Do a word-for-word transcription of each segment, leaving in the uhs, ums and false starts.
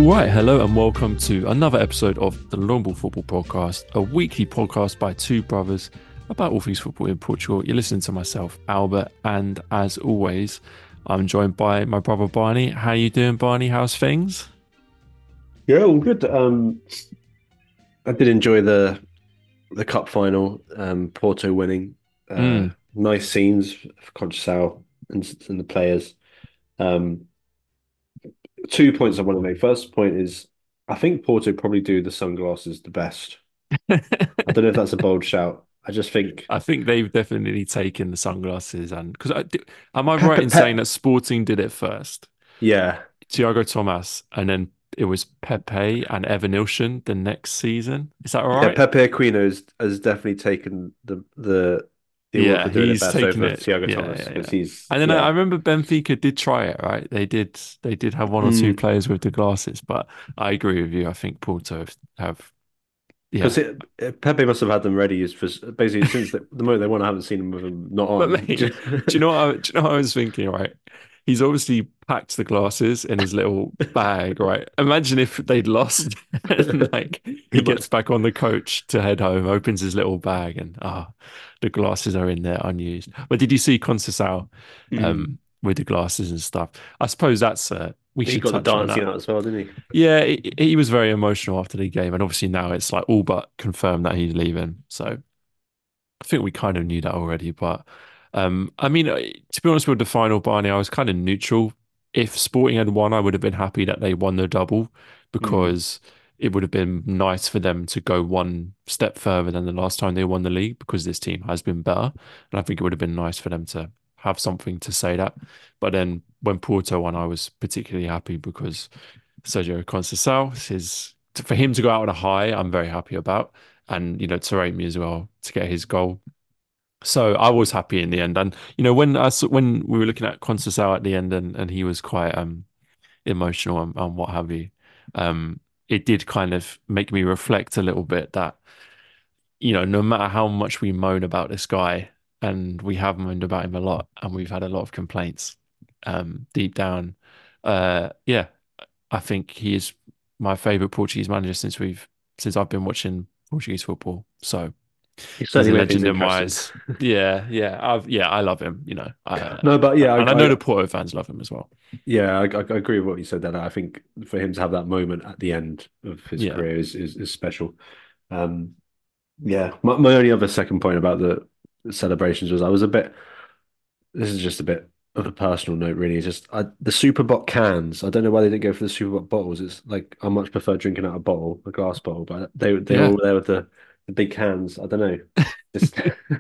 Right, hello and welcome to another episode of the Long Ball Football Podcast, a weekly podcast by two brothers about all things football in Portugal. You're listening to myself, Albert, and as always, I'm joined by my brother Barney. How you doing, Barney? How's things? Yeah, all good. Um, I did enjoy the the cup final, um, Porto winning. Uh, Mm, nice scenes for Conceição and, and the players. Um, Two points I want to make. First point is, I think Porto probably do the sunglasses the best. I don't know if that's a bold shout. I just think I think they've definitely taken the sunglasses, and because I, am I right Pepe, in saying Pep, that Sporting did it first? yeah, Thiago Thomas, and then it was Pepe and Evan Nilsson the next season. Is that all yeah, right? Pepe Aquino has, has definitely taken the the the award for Yeah, doing it he's best taken over it. Thiago Yeah, Thomas yeah, because yeah. he's And then I, I yeah. remember Benfica did try it, right? They did. They did have one or two Mm. players with the glasses, but I agree with you. I think Porto have, have yeah. Because it, it- Pepe must have had them ready for basically since the, the moment they won. I haven't seen them with them not But on. mate, do you know what I, do you know what I was thinking, right? He's obviously packed the glasses in his little bag, right? Imagine if they'd lost and like He he gets must. back on the coach to head home, opens his little bag and ah, the glasses are in there unused. But did you see Conceição Mm. um with the glasses and stuff? I suppose that's uh we He should got the touch on dancing that. out as well, didn't he? Yeah, he, he was very emotional after the game, and obviously now it's like all but confirmed that he's leaving. So I think we kind of knew that already, but um, I mean, uh, to be honest with the final, Barney, I was kind of neutral. If Sporting had won, I would have been happy that they won the double Mm. because it would have been nice for them to go one step further than the last time they won the league because this team has been better. And I think it would have been nice for them to have something to say that. But then when Porto won, I was particularly happy because Sergio Conceição, his for him to go out on a high, I'm very happy about. And, you know, Taremi as well to get his goal. So I was happy in the end. And, you know, when I saw, when we were looking at Conceição at the end and, and he was quite um emotional and, and what have you, um, it did kind of make me reflect a little bit that, you know, no matter how much we moan about this guy, and we have moaned about him a lot, and we've had a lot of complaints, um, deep down, uh, yeah, I think he is my favorite Portuguese manager since we've since I've been watching Portuguese football. So He he's a certainly made things legend in my interesting. eyes. Yeah, yeah, I've yeah, I love him. You know, I, No, but yeah, and I I, know I the Porto fans love him as well. yeah, I, I agree with what you said there. I think for him to have that moment at the end of his Yeah, career is is, is special. Um, yeah, my, my only other second point about the celebrations was I was a bit. This is just a bit of a personal note, really. It's just I, the Superbot cans. I don't know why they didn't go for the Superbot bottles. It's like I much prefer drinking out of a bottle, a glass bottle, but they they were yeah, all there with the, the big cans. I don't know. Just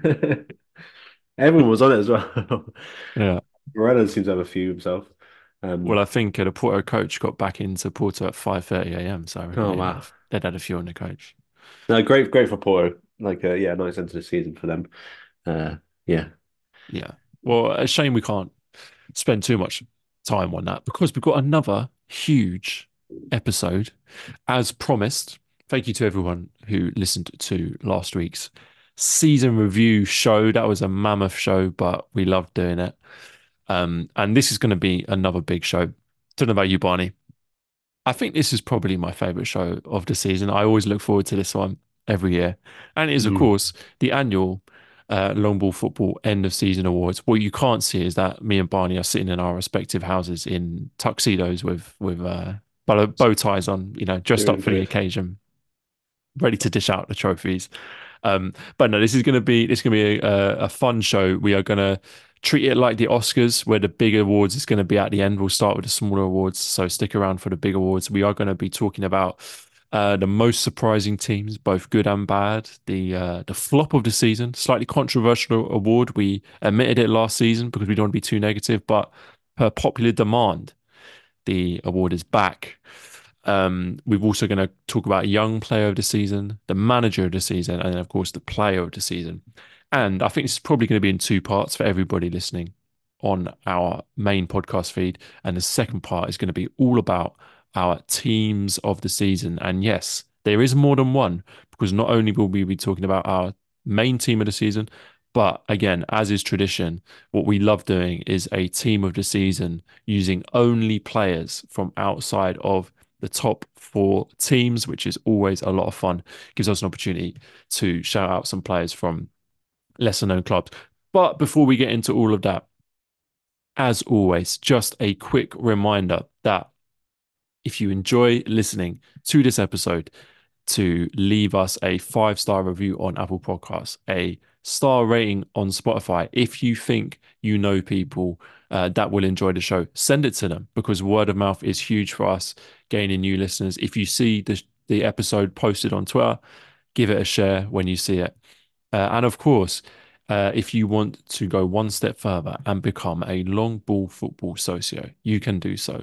everyone was on it as well. yeah. Moreno seems to have a few himself. Well, Um, I think uh, the Porto coach got back into Porto at five thirty a m. So I reckon oh they'd had wow. a, they'd had a few on the coach. No, great, great for Porto. Like, uh, yeah, nice end to the season for them. Uh, yeah. Yeah. Well, a shame we can't spend too much time on that because we've got another huge episode as promised. Thank you to everyone who listened to last week's season review show. That was a mammoth show, but we loved doing it. Um, and this is going to be another big show. Don't know about you, Barney. I think this is probably my favorite show of the season. I always look forward to this one every year. And it is, of Mm. course, the annual uh, Long Ball Football End of Season Awards. What you can't see is that me and Barney are sitting in our respective houses in tuxedos with with uh, bow, bow ties on, you know, dressed up Doing for the good. occasion, ready to dish out the trophies. Um, but no, this is going to be this is going to be a, a fun show. We are going to treat it like the Oscars, where the big awards is going to be at the end. We'll start with the smaller awards, so stick around for the big awards. We are going to be talking about uh, the most surprising teams, both good and bad. The uh, the flop of the season, slightly controversial award. We admitted it last season because we don't want to be too negative, but per popular demand, the award is back. Um, we're also going to talk about young player of the season, the manager of the season, and then, of course, the player of the season. And I think this is probably going to be in two parts for everybody listening on our main podcast feed. And the second part is going to be all about our teams of the season. And yes, there is more than one because not only will we be talking about our main team of the season, but again, as is tradition, what we love doing is a team of the season using only players from outside of the top four teams, which is always a lot of fun. Gives us an opportunity to shout out some players from lesser known clubs. But before we get into all of that, as always, just a quick reminder that if you enjoy listening to this episode, to leave us a five star review on Apple Podcasts, a star rating on Spotify. If you think you know people uh, that will enjoy the show, send it to them because word of mouth is huge for us gaining new listeners. If you see the, the episode posted on Twitter, give it a share when you see it. Uh, and of course, uh, if you want to go one step further and become a long ball football socio, you can do so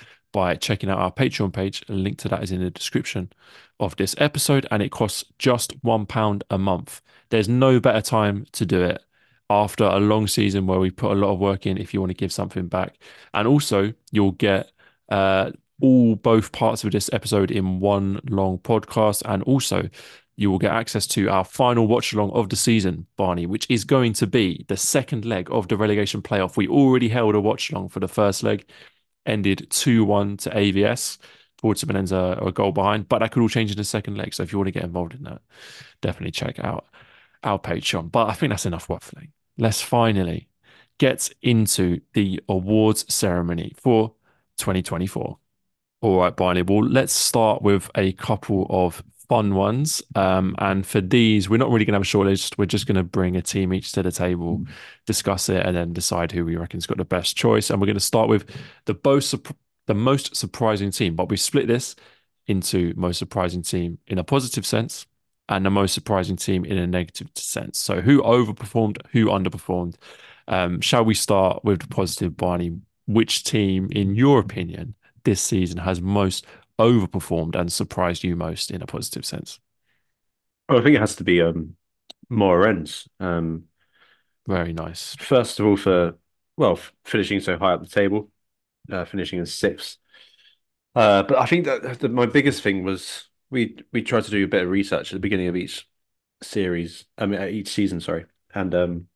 by checking out our Patreon page. A link to that is in the description of this episode, and it costs just one pound a month. There's no better time to do it after a long season where we put a lot of work in if you want to give something back. And also, you'll get uh, all both parts of this episode in one long podcast, and also you will get access to our final watch along of the season, Barney, which is going to be the second leg of the relegation playoff. We already held a watch along for the first leg, ended two one to A V S. Porto are a goal behind, but that could all change in the second leg. So if you want to get involved in that, definitely check out our Patreon. But I think that's enough waffling. Let's finally get into the awards ceremony for twenty twenty-four. All right, Barney. Well, let's start with a couple of fun ones. Um, and for these, we're not really going to have a short list. We're just going to bring a team each to the table, discuss it, and then decide who we reckon's got the best choice. And we're going to start with the most the most surprising team. But we split this into most surprising team in a positive sense and the most surprising team in a negative sense. So who overperformed, who underperformed? Um, shall we start with the positive, Barney? Which team, in your opinion, this season has most overperformed and surprised you most in a positive sense? Well, I think it has to be um, Moreirense. Um, Very nice. first of all, for well, f- finishing so high up the table, uh, finishing in sixth. Uh, but I think that the, my biggest thing was we we tried to do a bit of research at the beginning of each series, I mean, uh, each season, sorry, and um,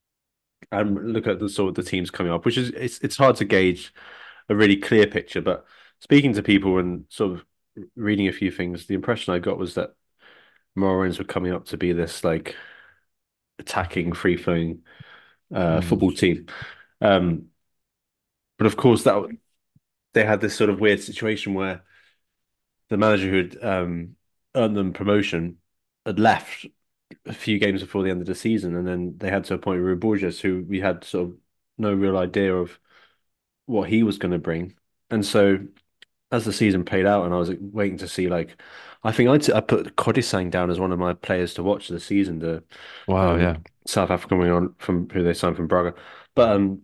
and look at the sort of the teams coming up, which is it's it's hard to gauge a really clear picture. But speaking to people and sort of reading a few things, the impression I got was that Morons were coming up to be this like attacking, free flowing uh, Mm. football team. Um, but of course, that they had this sort of weird situation where the manager who had um, earned them promotion had left a few games before the end of the season, and then they had to appoint Rui Borges, who we had sort of no real idea of what he was going to bring. And so as the season played out, and I was waiting to see like, I think I'd, I put Kodisang down as one of my players to watch the season, the Wow, um, yeah. South African winger on from who they signed from Braga. But um,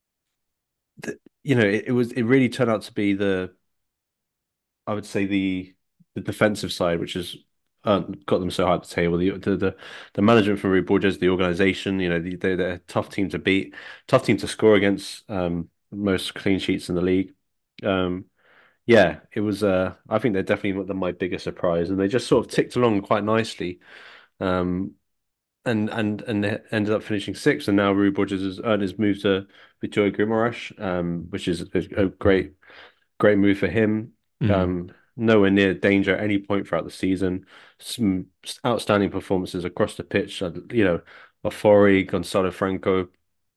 the, you know, it, it was it really turned out to be the I would say the the defensive side, which has uh, got them so high at the table. The the the, the management from Rui Borges, the organization, you know, the, they, they're a tough team to beat, tough team to score against. Um, most clean sheets in the league. Um, yeah, it was. Uh, I think they're definitely the, my biggest surprise, and they just sort of ticked along quite nicely. Um, and and and they ended up finishing sixth, and now Rui Borges has earned his move to Vitória Guimarães, um, which is a, a great great move for him. Mm. Um, nowhere near danger at any point throughout the season. Some outstanding performances across the pitch. Uh, You know, Ofori, Gonçalo Franco,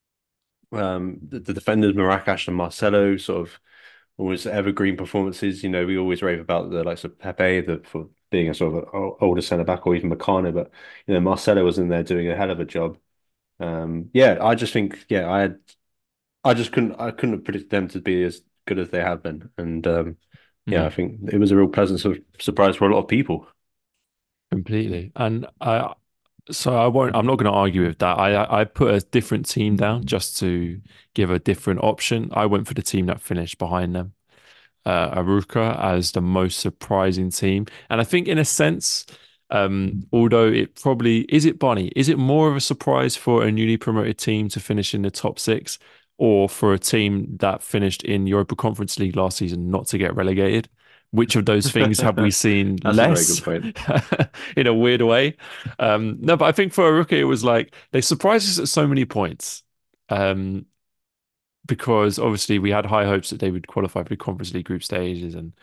um, the, the defenders Maracas and Marcelo, sort of always evergreen performances. You know, we always rave about the likes of Pepe the, for being a sort of a older centre back, or even Meccano, but you know, Marcelo was in there doing a hell of a job. Um, yeah, I just think, yeah, I had, I just couldn't, I couldn't have predicted them to be as good as they have been, and um, yeah, I Mm. think it was a real pleasant sort of surprise for a lot of people. Completely. And I, so I won't, I'm not going to argue with that. I, I put a different team down just to give a different option. I went for the team that finished behind them, uh, Aruka, as the most surprising team. And I think, in a sense, um, although it probably is it Bonnie, is it more of a surprise for a newly promoted team to finish in the top six, or for a team that finished in Europa Conference League last season not to get relegated? Which of those things have we seen That's a very good less point. in a weird way? Um, no, but I think for Aruka, it was like they surprised us at so many points. Um, because obviously we had high hopes that they would qualify for the Conference League group stages and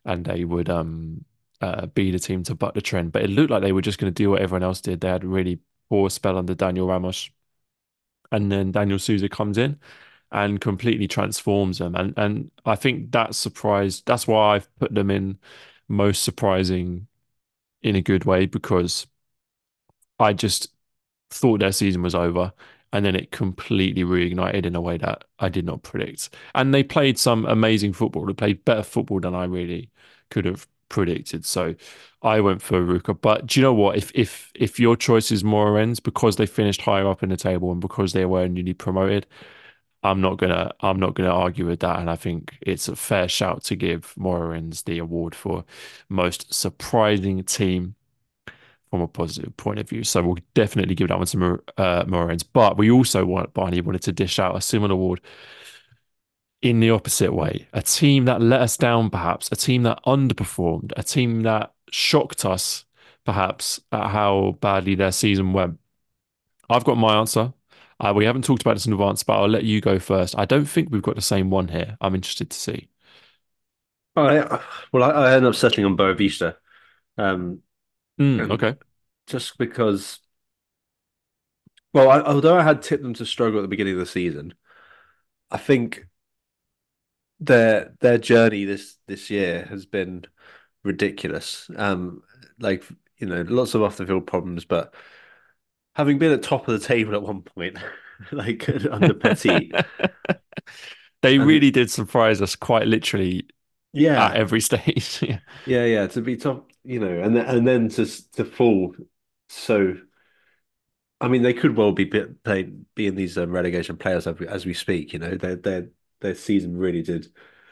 and they would um uh, be the team to buck the trend. But it looked like they were just going to do what everyone else did. They had a really poor spell under Daniel Ramos, and then Daniel Souza comes in and completely transforms them. And and I think that surprised. That's why I've put them in most surprising in a good way, because I just thought their season was over, and then it completely reignited in a way that I did not predict. And they played some amazing football. They played better football than I really could have predicted. So I went for Ruka. But do you know what? If if if your choice is Moreirense because they finished higher up in the table and because they were newly promoted, I'm not gonna I'm not gonna argue with that. And I think it's a fair shout to give Moreirense the award for most surprising team from a positive point of view. So we'll definitely give that one to Mor uh, Moreirense. But we also want Barney wanted to dish out a similar award in the opposite way. A team that let us down, perhaps, a team that underperformed, a team that shocked us, perhaps, at how badly their season went. I've got my answer. Uh, we haven't talked about this in advance, but I'll let you go first. I don't think we've got the same one here. I'm interested to see. I well, I, I ended up settling on Boavista, um, Mm, and okay. just because, well, I, although I had tipped them to struggle at the beginning of the season, I think their their journey this this year has been ridiculous. Um, like you know, lots of off the field problems, but having been at top of the table at one point, like under Petit, They and really did surprise us quite literally at yeah, every stage. Yeah. yeah, yeah, to be top, you know, and then, and then to to fall so. I mean, they could well be playing being these um, relegation players as we, as we speak. You know, their their their season really did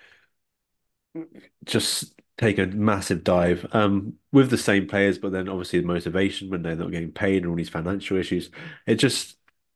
just take a massive dive um, with the same players, but then obviously the motivation when they're not getting paid and all these financial issues. It just,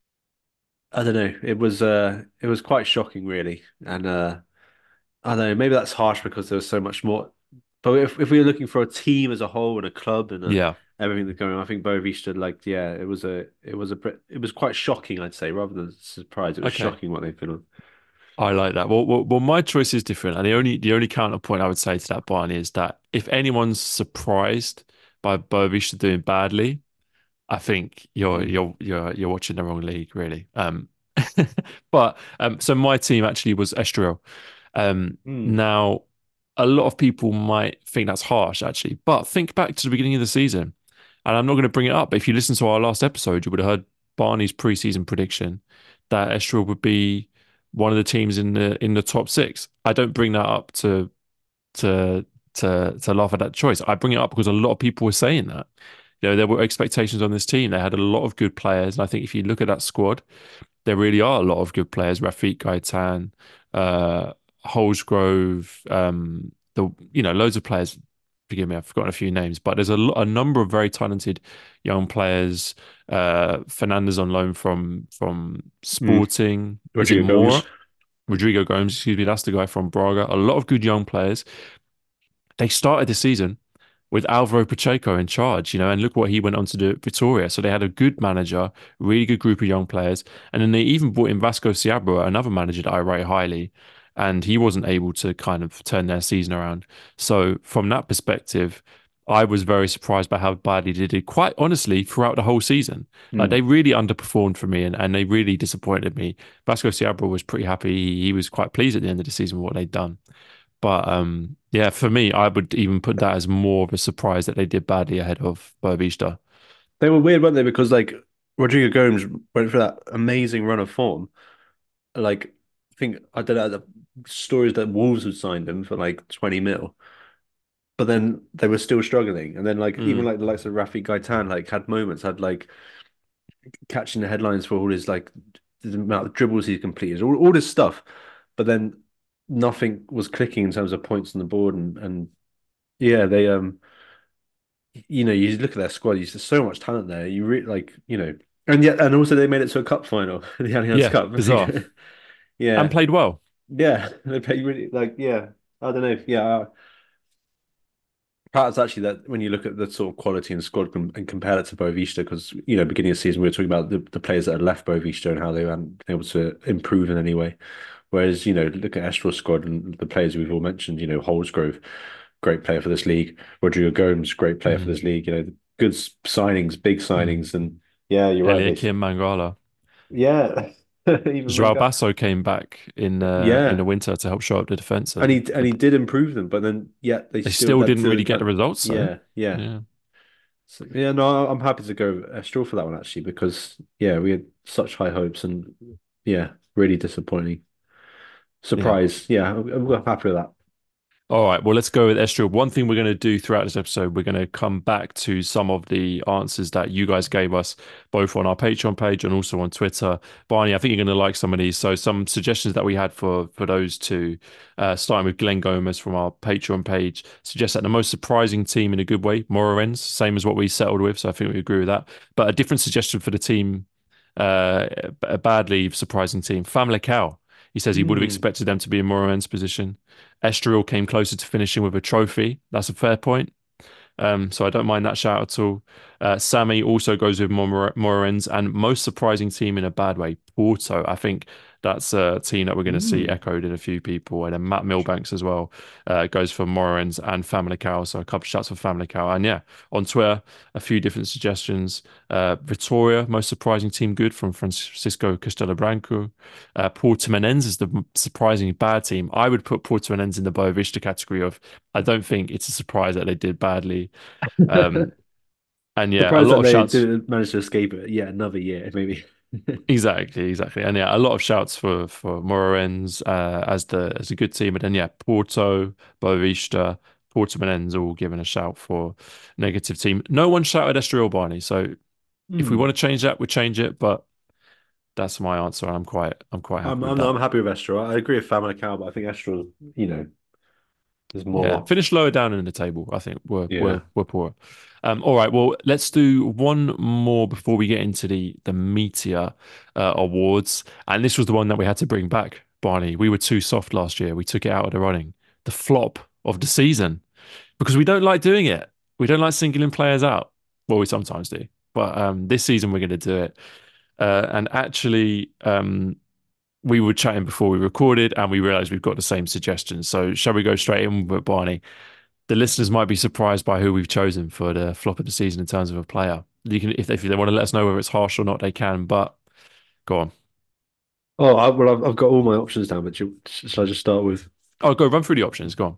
I don't know. It was uh, it was quite shocking, really, and uh, I don't know. Maybe that's harsh because there was so much more. But if if we were looking for a team as a whole and a club and a, Yeah. everything that's going on, I think Boavista, like, yeah, it was a, it was a, it was quite shocking, I'd say, rather than surprise. It was Okay. shocking what they've been on. I like that. Well, well, well, my choice is different, and the only the only counterpoint I would say to that, Barney, is that if anyone's surprised by Boavista doing badly, I think you're Mm. you're you're you're watching the wrong league, really. Um, but um, so my team actually was Estoril. Um, Mm. now a lot of people might think that's harsh, actually, but think back to the beginning of the season, and I'm not going to bring it up. But if you listen to our last episode, you would have heard Barney's preseason prediction that Estoril would be one of the teams in the in the top six. I don't bring that up to to to to laugh at that choice. I bring it up because a lot of people were saying that. You know, there were expectations on this team. They had a lot of good players, and I think if you look at that squad, there really are a lot of good players. Rafik Gaitan, uh, Holsgrove, um, the you know, loads of players. Forgive me, I've forgotten a few names, but there's a, lo- a number of very talented young players. Uh, Fernandez on loan from from Mm. Sporting. Is it Rodrigo Mora? Gomes. Rodrigo Gomes, excuse me, that's the guy from Braga. A lot of good young players. They started the season with Alvaro Pacheco in charge, you know, and look what he went on to do at Vitoria. So they had a good manager, really good group of young players, and then they even brought in Vasco Seabra, another manager that I rate highly, and he wasn't able to kind of turn their season around. So from that perspective, I was very surprised by how badly they did, quite honestly, throughout the whole season. Like Mm. they really underperformed for me and, and they really disappointed me. Vasco Seabra was pretty happy. He, he was quite pleased at the end of the season with what they'd done. But um, yeah, for me, I would even put that as more of a surprise that they did badly ahead of Boavista. They were weird, weren't they? Because like Rodrigo Gomes went for that amazing run of form. Like I think I don't know the stories that Wolves had signed him for like twenty mil, but then they were still struggling. And then like even Mm, like the likes of Rafi Gaitan like had moments, had like catching the headlines for all his like the amount of dribbles he completed, all, all this stuff. But then nothing was clicking in terms of points on the board and and yeah, they um you know, you look at their squad, there's so much talent there. You really like, you know, and yet and also they made it to a cup final, the Allianz yeah, Cup. bizarre. And Yeah. played well. Yeah. They play really like yeah. I don't know. Yeah. Perhaps actually that when you look at the sort of quality in the squad and, and compare it to Boavista, because you know, beginning of the season we were talking about the, the players that had left Boavista and how they weren't able to improve in any way. Whereas, you know, look at Estrel's squad and the players we've all mentioned, you know, Holsgrove. great player for this league. Rodrigo Gomes, great player for Mm. this league. You know, good signings, big Mm. signings, and yeah, you're right. They, Eliakim Mangala. yeah, even Joao Manga, Basso came back in uh, in the yeah, winter to help show up the defense. and he And and he did improve them, but then yeah, they they still still that didn't really to get the that, results, though. yeah, yeah. Yeah, So, yeah, no, I'm happy to go Estoril for that one actually because yeah, we had such high hopes and yeah, really disappointing. yeah. Surprise, yeah, I'm, I'm happy with that. All right, well, let's go with Estriel. One thing we're going to do throughout this episode, we're going to come back to some of the answers that you guys gave us, both on our Patreon page and also on Twitter. Barney, I think you're going to like some of these. So, some suggestions that we had for for those two, uh, starting with Glenn Gomez from our Patreon page, suggests that the most surprising team in a good way, Moreirense, same as what we settled with. So, I think we agree with that. But a different suggestion for the team, uh, a badly surprising team, Famalicão. He says he would have Hmm. expected them to be in Moreirense's position. Estoril came closer to finishing with a trophy. That's a fair point. Um, so I don't mind that shout at all. Uh, Sammy also goes with Mor- Moreirense and most surprising team in a bad way, Porto. I think that's a team that we're going to see Hmm. echoed in a few people. And then Matt Milbanks as well uh, goes for Moreirense and Famalicão. So a couple of shots for Famalicão. And yeah, on Twitter, a few different suggestions. Uh, Vitoria, most surprising team good from Francisco Castelo Branco. Uh, Portimonense is the surprisingly bad team. I would put Portimonense in the Boavista category of I don't think it's a surprise that they did badly. Um, and yeah, a Surprised lot that of they shouts. didn't manage to escape it yet another year, maybe. Exactly, exactly. And yeah, a lot of shouts for for Moreirense uh, as the as a good team. And then yeah, Porto, Boavista, Portimonense all given a shout for negative team. No one shouted Estoril Barney. So if we want Hmm. to change that, we change it. But that's my answer. And I'm quite I'm quite I'm I'm happy with I'm that. I'm happy with Estoril. I agree with Famalicão, but I think Estoril, you know, is Yeah, more. finish lower down in the table. I think we're we're Yeah. we're poor. Um, all right, well, let's do one more before we get into the the meteor uh, awards. And this was the one that we had to bring back, Barney. We were too soft last year. We took it out of the running. The flop of the season because we don't like doing it. We don't like singling players out. Well, we sometimes do, but um, this season we're going to do it. Uh, and actually, um, we were chatting before we recorded, and we realised we've got the same suggestions. So, shall we go straight in with Barney? The listeners might be surprised by who we've chosen for the flop of the season in terms of a player. You can, if, if they want to let us know whether it's harsh or not, they can. But go on. Oh, I, well, I've, I've got all my options down, but you, shall I just start with? Oh, go run through the options. Go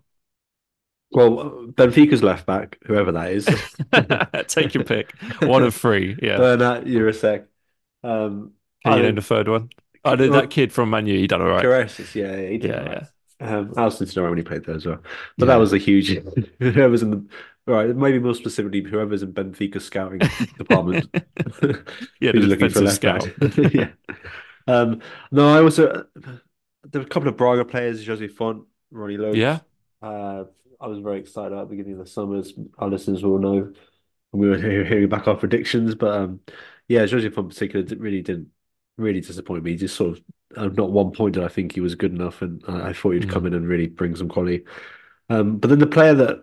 Well, Benfica's left back, whoever that is. on. Take your pick. One of three. Yeah. Bernat Jurasek. Um, Can I you name the think third one? I know that kid from Man U. He done all right. Carreras, yeah, yeah, he did all Yeah, right. yeah, Um, Alison Snow only played there as well, but that yeah, was a huge. Whoever's in the right, maybe more specifically, whoever's in Benfica scouting department, yeah. The who's looking for a defensive left back. scout. Yeah. Um, no, I also there were a couple of Braga players, Jose Font, Ronnie Lopes. Yeah. Uh, I was very excited at the beginning of the summers. Our listeners will know we were hear- hearing back our predictions, but um, yeah, Jose Font in particular did- really didn't really disappoint me. He just sort of uh, not one point did I think he was good enough, and I, I thought he'd come Mm. in and really bring some quality. Um, but then the player that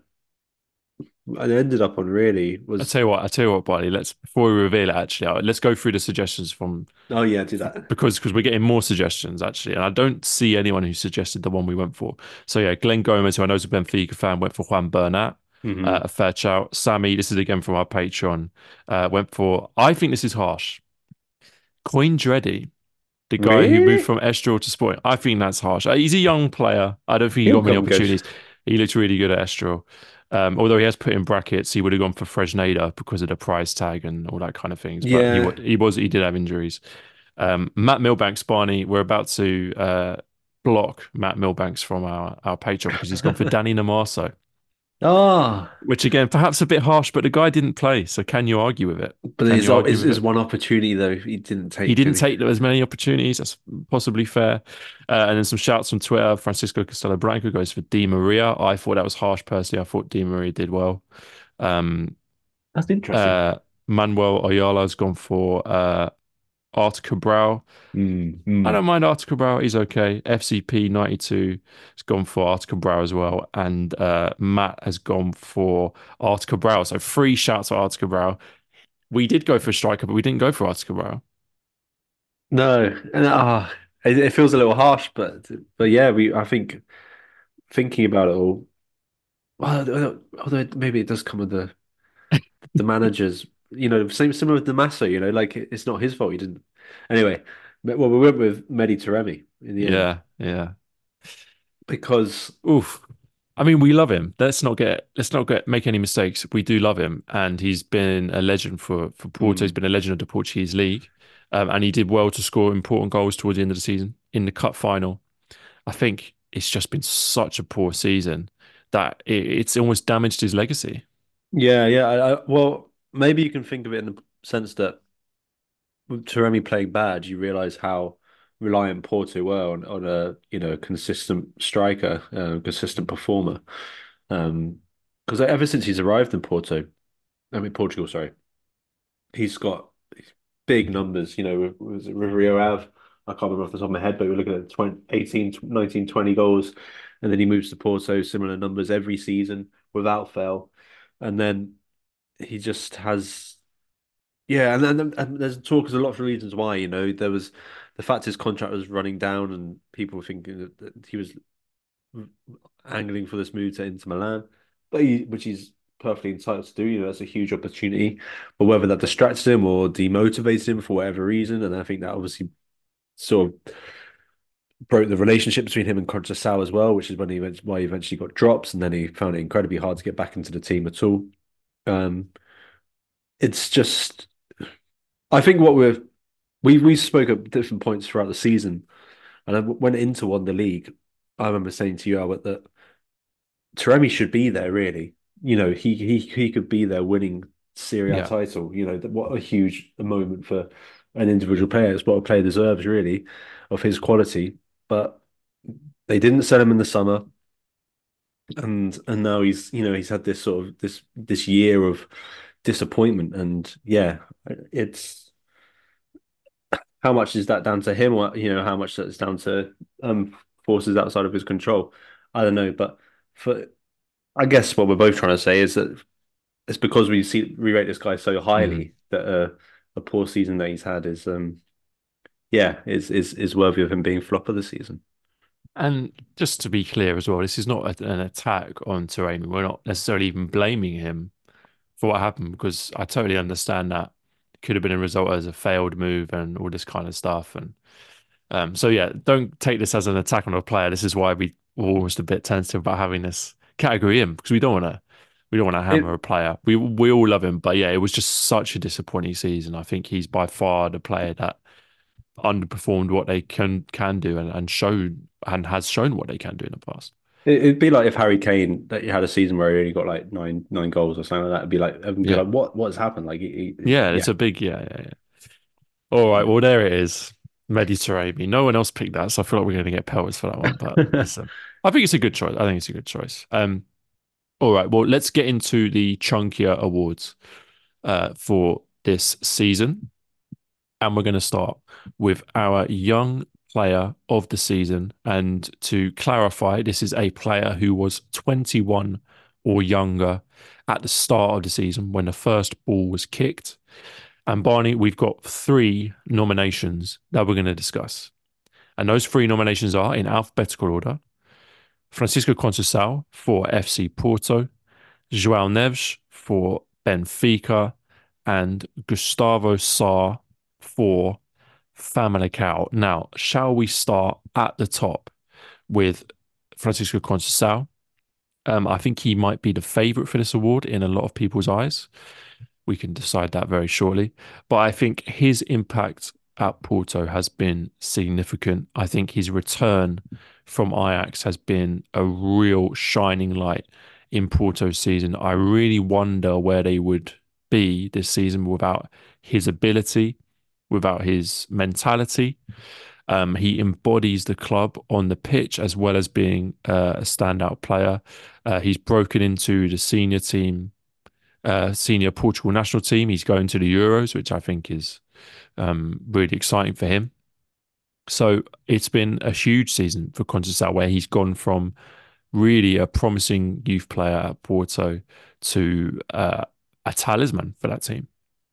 I ended up on really I was tell you what. I tell you what, Barney. Let's before we reveal it. Actually, uh, let's go through the suggestions from oh yeah, do that. because because we're getting more suggestions actually, and I don't see anyone who suggested the one we went for. So yeah, Glenn Gomez, who I know is a Benfica fan, went for Juan Bernat. Uh, Hmm. a fair shout. Sammy, this is again from our Patreon. Uh, went for. I think this is harsh. Coin Dreddy, the guy who moved Really? from Estoril to Sporting. I think that's harsh. Uh, He's a young player. I don't think he He'll got many come good. opportunities. He looked really good at Estoril. Um, although he has put in brackets, he would have gone for Fresneda because of the price tag and all that kind of things. But he wa- Yeah. he was he did have injuries. Um, Matt Milbanks, Barney, we're about to uh, block Matt Milbanks from our, our Patreon because he's gone for Danny Namaso, Oh, which again, perhaps a bit harsh, but the guy didn't play. So can you argue with it? but Can his, you argue his, with his it? one opportunity though he didn't He take, didn't did he? take as many opportunities. That's possibly fair. Uh, and then some shouts from Twitter. Francisco Castelo Branco goes for Di Maria. I thought that was harsh personally. I thought Di Maria did well. Um, That's interesting. uh, Manuel Ayala's gone for uh, Artur Cabral. Mm, I mm. don't mind Artur Cabral. He's okay. F C P ninety-two has gone for Artur Cabral as well. And uh, Matt has gone for Artur Cabral. So three shouts for Artur Cabral. We did go for a striker, but we didn't go for Artur Cabral. No, and ah, it, it feels a little harsh, but but yeah, we I think thinking about it all. Well, although maybe it does come with the the managers. You know, same similar with Damaso. You know, like it's not his fault. He didn't. Anyway, well, we went with Mehdi Taremi in the end Yeah, yeah. because Oof. I mean, we love him. Let's not get let's not get make any mistakes. We do love him, and he's been a legend for for Porto. He's mm, been a legend of the Portuguese league, um, and he did well to score important goals towards the end of the season in the cup final. I think it's just been such a poor season that it, it's almost damaged his legacy. yeah, yeah. I, I, well, maybe you can think of it in the sense that with Taremi playing bad, you realise how reliant Porto were on, on a you know consistent striker, uh, consistent performer. Um, because ever since he's arrived in Porto, I mean Portugal, sorry, he's got big numbers. You know, was it with Rio Ave? I can't remember off the top of my head, but we're looking at twenty, eighteen, nineteen, twenty goals, and then he moves to Porto, similar numbers every season without fail, and then he just has. Yeah, and then and there's talk of a lot of reasons why, you know, there was the fact his contract was running down and people were thinking that, that he was angling for this move to Inter Milan, but he, which he's perfectly entitled to do, you know, that's a huge opportunity. But whether that distracts him or demotivates him for whatever reason, and I think that obviously sort of broke the relationship between him and Conceição as well, which is when he went, why he eventually got dropped, and then he found it incredibly hard to get back into the team at all. Um, it's just, I think what we're we we spoke at different points throughout the season, and I went into won the league. I remember saying to you, Albert, that Taremi should be there. Really, you know, he he he could be there winning Serie A Yeah. title. You know, what a huge moment for an individual player. It's what a player deserves, really, of his quality. But they didn't sell him in the summer, and and now he's you know he's had this sort of this this year of disappointment, and yeah, it's. How much is that down to him, or you know, how much that's down to um forces outside of his control? I don't know, but for I guess what we're both trying to say is that it's because we see we rate this guy so Mm. highly that uh, a poor season that he's had is um yeah is is is worthy of him being flop of the season. And just to be clear as well, this is not a, an attack on Taremi. We're not necessarily even blaming him for what happened because I totally understand that it could have been a result as a failed move and all this kind of stuff. And um, so yeah, don't take this as an attack on a player. This is why we were almost a bit tentative about having this category in because we don't want to we don't want to hammer It a player. We we all love him, but yeah, it was just such a disappointing season. I think he's by far the player that underperformed what they can can do and, and showed and has shown what they can do in the past. it'd be like if Harry Kane that you had a season where he only got like nine nine goals or something like that. It'd be like it'd be Yeah. like what what's happened? Like he, he, Yeah, it's yeah. a big yeah, yeah, yeah. All right, well there it is. Mediterranean. No one else picked that, so I feel like we're going to get pelters for that one. But listen, I think it's a good choice. I think it's a good choice. Um, all right, well let's get into the chunkier awards uh, for this season, and we're going to start with our young player of the season. And to clarify, this is a player who was twenty-one or younger at the start of the season when the first ball was kicked. And Barney, we've got three nominations that we're going to discuss. And those three nominations are in alphabetical order: Francisco Conceição for F C Porto, João Neves for Benfica, and Gustavo Sarr for Famalicão. Now, shall we start at the top with Francisco Conceição? Um, I think he might be the favourite for this award in a lot of people's eyes. We can decide that very shortly. But I think his impact at Porto has been significant. I think his return from Ajax has been a real shining light in Porto's season. I really wonder where they would be this season without his ability, without his mentality. Um, he embodies the club on the pitch as well as being uh, a standout player. Uh, he's broken into the senior team uh, senior Portugal national team. He's going to the Euros, which I think is um, really exciting for him. So it's been a huge season for Conceição, where he's gone from really a promising youth player at Porto to uh, a talisman for that team.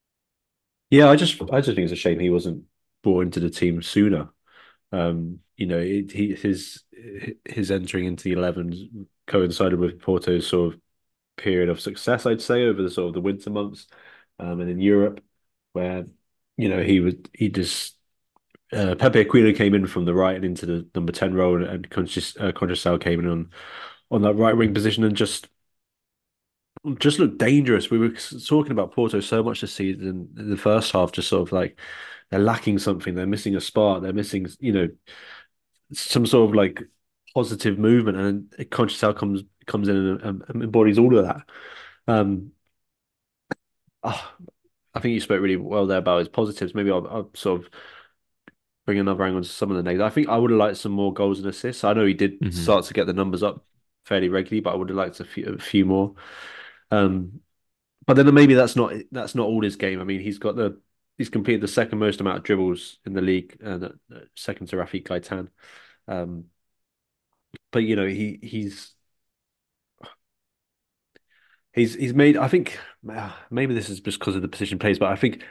Yeah, I just I just think it's a shame he wasn't brought into the team sooner. Um, you know, it, he his his entering into the elevens coincided with Porto's sort of period of success, I'd say, over the sort of the winter months, um, and in Europe, where you know he would he just uh, Pepe Aquino came in from the right and into the number ten role, and, and Conchis, uh, Conceição came in on on that right wing position and just just looked dangerous. We were talking about Porto so much this season in the first half, just sort of like they're lacking something, they're missing a spark, they're missing, you know, some sort of like positive movement, and Conceição comes comes in and, and, and embodies all of that. Um, ah, I think you spoke really well there about his positives. Maybe I'll, I'll sort of bring another angle to some of the negatives. I think I would have liked some more goals and assists. I know he did Hmm. start to get the numbers up fairly regularly, but I would have liked a few, a few more. Um, but then maybe that's not that's not all his game. I mean, he's got the he's completed the second most amount of dribbles in the league, and uh, second to Rafi Gaitan. Um, but you know, he he's he's he's made. I think uh, maybe this is just because of the position plays, but I think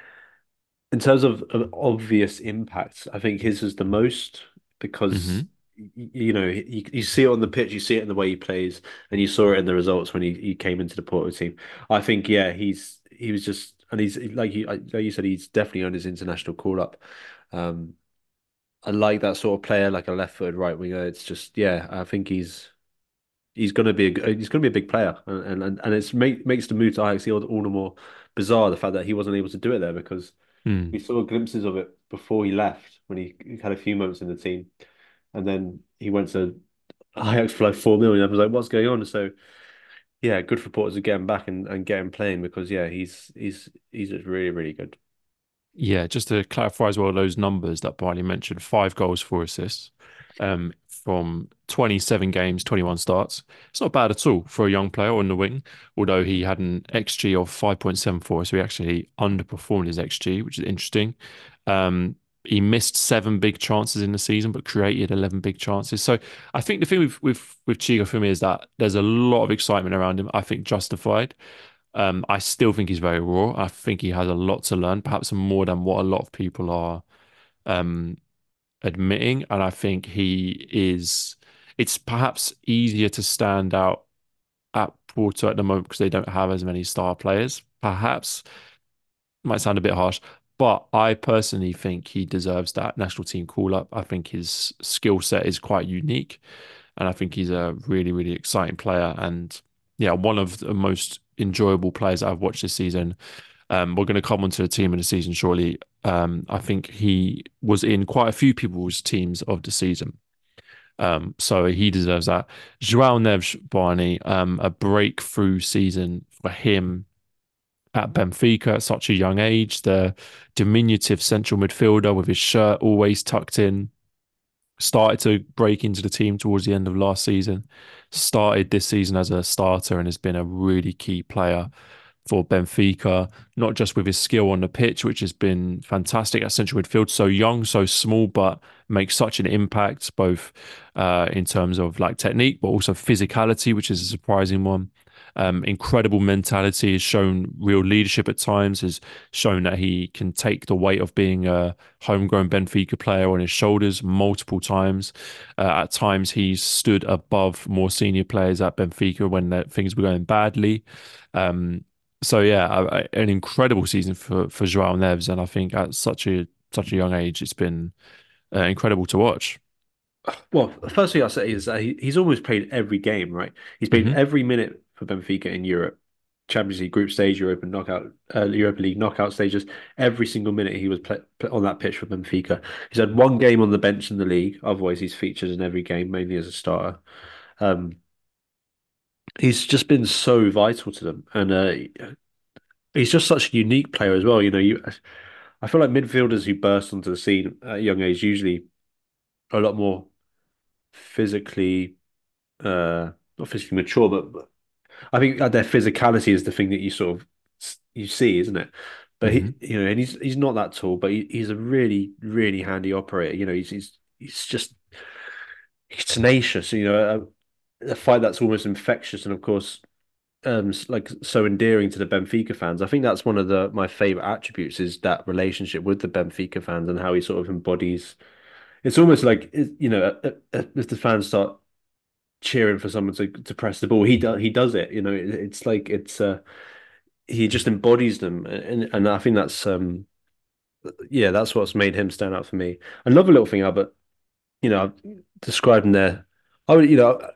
in terms of, of obvious impacts, I think his is the most because Hmm. y- you know you, you see it on the pitch, you see it in the way he plays, and you saw it in the results when he, he came into the Porto team. I think yeah, he's he was just and he's like you like you said, he's definitely on his international call up. Um, I like that sort of player, like a left-footed right winger. It's just yeah, I think he's he's gonna be a he's gonna be a big player, and and and it's make, makes the move to Ajax all, all the more bizarre the fact that he wasn't able to do it there because Mm. we saw glimpses of it before he left when he, he had a few months in the team, and then he went to Ajax for like four million. I was like, what's going on? So yeah, good for Porto to get him back and, and get him playing because yeah, he's he's he's just really really good. Yeah, just to clarify as well, those numbers that Barney mentioned, five goals, four assists, um, from twenty-seven games, twenty-one starts. It's not bad at all for a young player on the wing, although he had an X G of five point seven four, so he actually underperformed his X G, which is interesting. Um, he missed seven big chances in the season, but created eleven big chances. So I think the thing with with with Chico for me is that there's a lot of excitement around him. I think justified. Um, I still think he's very raw. I think he has a lot to learn, perhaps more than what a lot of people are um, admitting. And I think he is, it's perhaps easier to stand out at Porto at the moment because they don't have as many star players. Perhaps might sound a bit harsh, but I personally think he deserves that national team call up. I think his skill set is quite unique, and I think he's a really, really exciting player. And yeah, one of the most enjoyable players I've watched this season. Um, we're going to come onto the team in the season shortly. Um, I think he was in quite a few people's teams of the season. Um, so he deserves that. João Neves, Barney, um, a breakthrough season for him at Benfica at such a young age. The diminutive central midfielder with his shirt always tucked in started to break into the team towards the end of last season. Started this season as a starter and has been a really key player for Benfica, not just with his skill on the pitch, which has been fantastic at central midfield, so young, so small, but makes such an impact both uh, in terms of like technique, but also physicality, which is a surprising one. Um, incredible mentality, has shown real leadership at times, has shown that he can take the weight of being a homegrown Benfica player on his shoulders multiple times. Uh, at times, he's stood above more senior players at Benfica when the, things were going badly. Um, so yeah, a- a- an incredible season for for João Neves, and I think at such a such a young age, it's been uh, incredible to watch. Well, the first thing I'll say is that he, he's almost played every game, right? He's played Hmm. every minute for Benfica in Europe, Champions League group stage, Europa knockout, uh, Europa League knockout stages. Every single minute he was play, play, on that pitch for Benfica. He's had one game on the bench in the league. Otherwise, he's featured in every game, mainly as a starter. Um, he's just been so vital to them, and uh, he's just such a unique player as well. You know, you I feel like midfielders who burst onto the scene at a young age usually are a lot more physically uh not physically mature, but, but I think that their physicality is the thing that you sort of you see, isn't it? But Hmm. he, you know, and he's he's not that tall, but he, he's a really really handy operator. You know, he's he's he's just he's tenacious. You know, a, a fight that's almost infectious, and of course, um, like so endearing to the Benfica fans. I think that's one of the my favorite attributes is that relationship with the Benfica fans and how he sort of embodies. It's almost like you know, if the fans start cheering for someone to to press the ball. He does he does it. You know, it, it's like it's uh he just embodies them, and and I think that's um yeah, that's what's made him stand out for me. Another little thing, Albert, you know, I've described him there. I would, you know,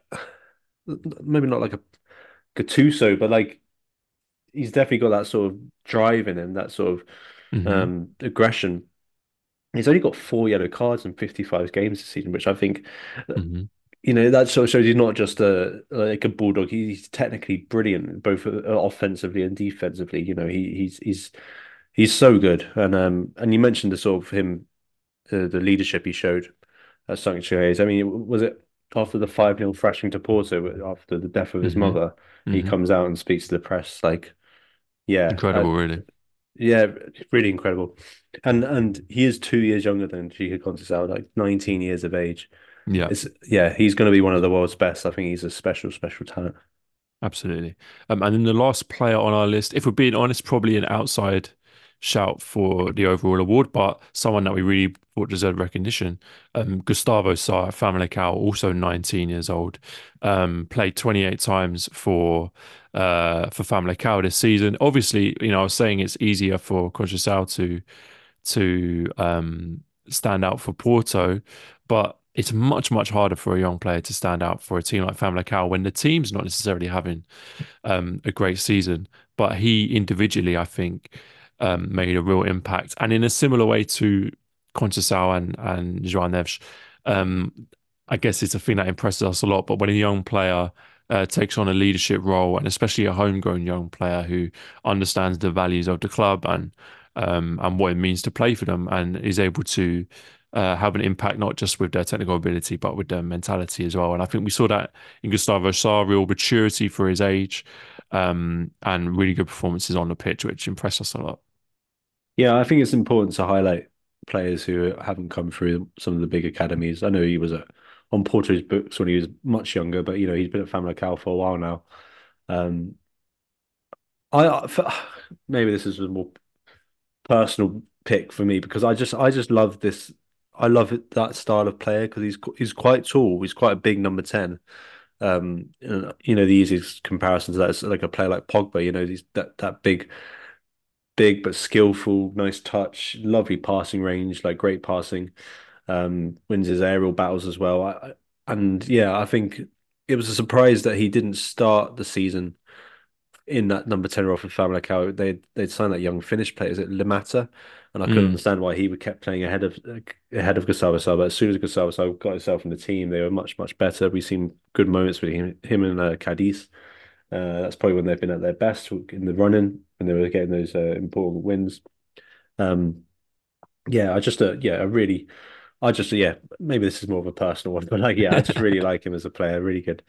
maybe not like a Gattuso, but like he's definitely got that sort of drive in him, that sort of Hmm. um aggression. He's only got four yellow cards in fifty-five games this season, which I think, Hmm. you know, that sort of shows he's not just a like a bulldog. He's technically brilliant, both uh, offensively and defensively. You know, he he's he's he's so good. And um and you mentioned the sort of him, uh, the leadership he showed at Sanctuaries. I mean, was it after the five nil thrashing to Porto, after the death of his Hmm. mother, he Hmm. comes out and speaks to the press like, yeah, uh, Incredible, really. yeah, really incredible. And and he is two years younger than Chico Conceição, like nineteen years of age. Yeah. It's yeah, he's going to be one of the world's best. I think he's a special, special talent. Absolutely. Um, and then the last player on our list, if we're being honest, probably an outside shout for the overall award, but someone that we really thought deserved recognition. Um, Gustavo Sa at Famalicão, also nineteen years old, um, played twenty-eight times for uh, for Famalicão this season. Obviously, you know, I was saying it's easier for Conceição to to um, stand out for Porto, but it's much, much harder for a young player to stand out for a team like Famalicão when the team's not necessarily having um, a great season. But he individually, I think, um, made a real impact. And in a similar way to Conceição and, and João Neves, um, I guess it's a thing that impresses us a lot. But when a young player uh, takes on a leadership role, and especially a homegrown young player who understands the values of the club and um, and what it means to play for them, and is able to uh, have an impact not just with their technical ability but with their mentality as well. And I think we saw that in Gustavo Sa, real maturity for his age, um, and really good performances on the pitch, which impressed us a lot. Yeah, I think it's important to highlight players who haven't come through some of the big academies. I know he was at, on Porto's books when he was much younger, but you know he's been at Famalicão for a while now. Um, I I- for- maybe this is a more personal pick for me because I just I just love this. I love it, that style of player because he's he's quite tall. He's quite a big number ten. Um, and, you know, the easiest comparison to that is like a player like Pogba. You know, he's that that big, big but skillful, nice touch, lovely passing range, like great passing. Um, wins his aerial battles as well. I, I- and yeah, I think it was a surprise that he didn't start the season in that number ten role for Famalicão. They they'd signed that young Finnish player, is it Limata? And I couldn't Mm, understand why he would kept playing ahead of ahead of Gustavo Sá. But as soon as Gustavo Sá got himself in the team, they were much much better. We've seen good moments with him, him and uh, Cadiz. Uh, that's probably when they've been at their best in the running when they were getting those uh, important wins. Um, yeah, I just uh, yeah, I really, I just yeah, maybe this is more of a personal one, but like yeah, I just really like him as a player, really good.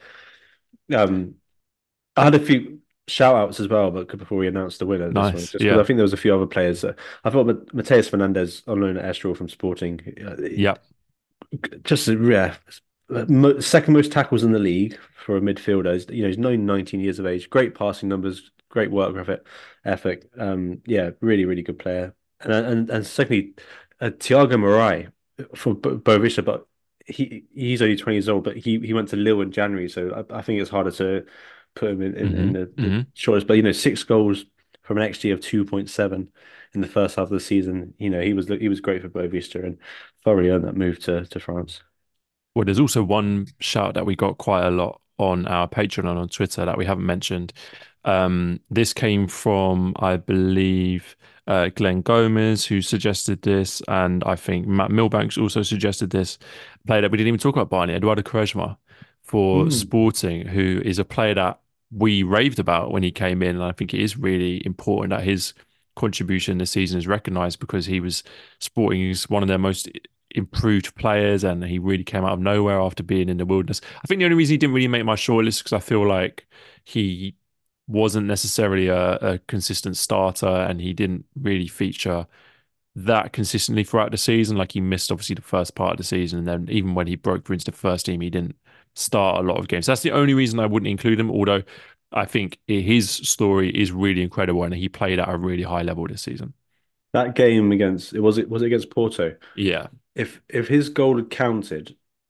Um, I had a few shout outs as well, but before we announced the winner, this one, nice. just because I Yeah. think there was a few other players. That, I thought Ma- Mateus Fernandez on loan at Estoril from Sporting, uh, Yeah. just yeah, mo- second most tackles in the league for a midfielder. He's, you know, he's only nineteen years of age. Great passing numbers, great work ethic. Ethic. Um, yeah, really, really good player. And and and secondly, uh, Thiago Morai for Bo- Boavista, but he he's only twenty years old, but he he went to Lille in January, so I, I think it's harder to put him in in, in Hmm. the, the Hmm. shortest. But you know, six goals from an X G of two point seven in the first half of the season. You know, he was he was great for Boavista and thoroughly earned that move to to France. Well, there's also one shout that we got quite a lot on our Patreon and on Twitter that we haven't mentioned. Um, this came from, I believe, uh, Glenn Gomez, who suggested this, and I think Matt Milbanks also suggested this. A player that we didn't even talk about, Barney, Eduardo Quaresma for Mm. Sporting, who is a player that we raved about when he came in. And I think it is really important that his contribution this season is recognised because he was Sporting is one of their most improved players, and he really came out of nowhere after being in the wilderness. I think the only reason he didn't really make my shortlist because I feel like he wasn't necessarily a, a consistent starter, and he didn't really feature that consistently throughout the season. Like he missed obviously the first part of the season, and then even when he broke through into the first team, he didn't start a lot of games. That's the only reason I wouldn't include him. Although I think his story is really incredible, and he played at a really high level this season. That game against it was it was it against Porto. Yeah. If if his goal had counted,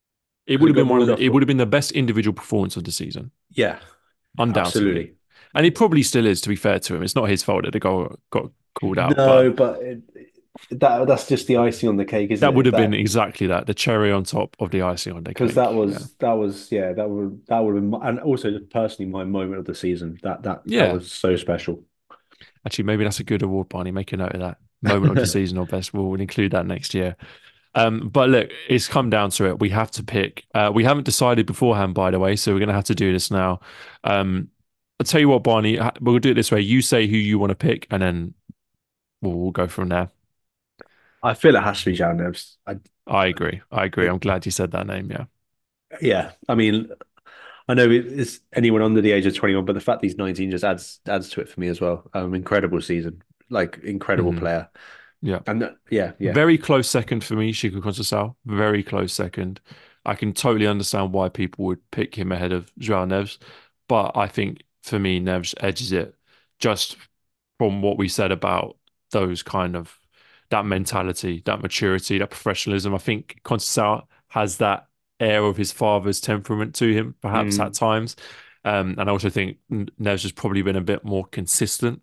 It Could would have have got been one ruled of the, off. it would have been the best individual performance of the season, Yeah, undoubtedly. absolutely. And it probably still is, to be fair to him. It's not his fault that the goal got called out, but No, but it, that that's just the icing on the cake, isn't that would it? have been That exactly that, the cherry on top of the icing on the because that cake. Yeah. was that was yeah that would that would have been my, and also personally my moment of the season. That that that Yeah. was so special. Actually, maybe that's a good award, Barney. Make a note of that. Moment of the season or best. We'll, we'll include that next year. Um, but look, it's come down to it. We have to pick. Uh, we haven't decided beforehand, by the way, so we're going to have to do this now. Um, I'll tell you what, Barney, ha- we'll do it this way. You say who you want to pick, and then we'll, we'll go from there. I feel it has to be Jan Neves. I, I agree. I agree. it, I'm glad you said that name. Yeah. yeah, I mean, I know it's anyone under the age of twenty-one, but the fact that he's nineteen just adds adds to it for me as well. Um, incredible season, like incredible Mhm. player, Yeah. and uh, yeah, yeah, Very close second for me, Chico Conceição. Very close second. I can totally understand why people would pick him ahead of João Neves, but I think for me, Neves edges it just from what we said about those kind of that mentality, that maturity, that professionalism. I think Conceição has that air of his father's temperament to him, perhaps at mm, times. Um, and I also think Neves has probably been a bit more consistent.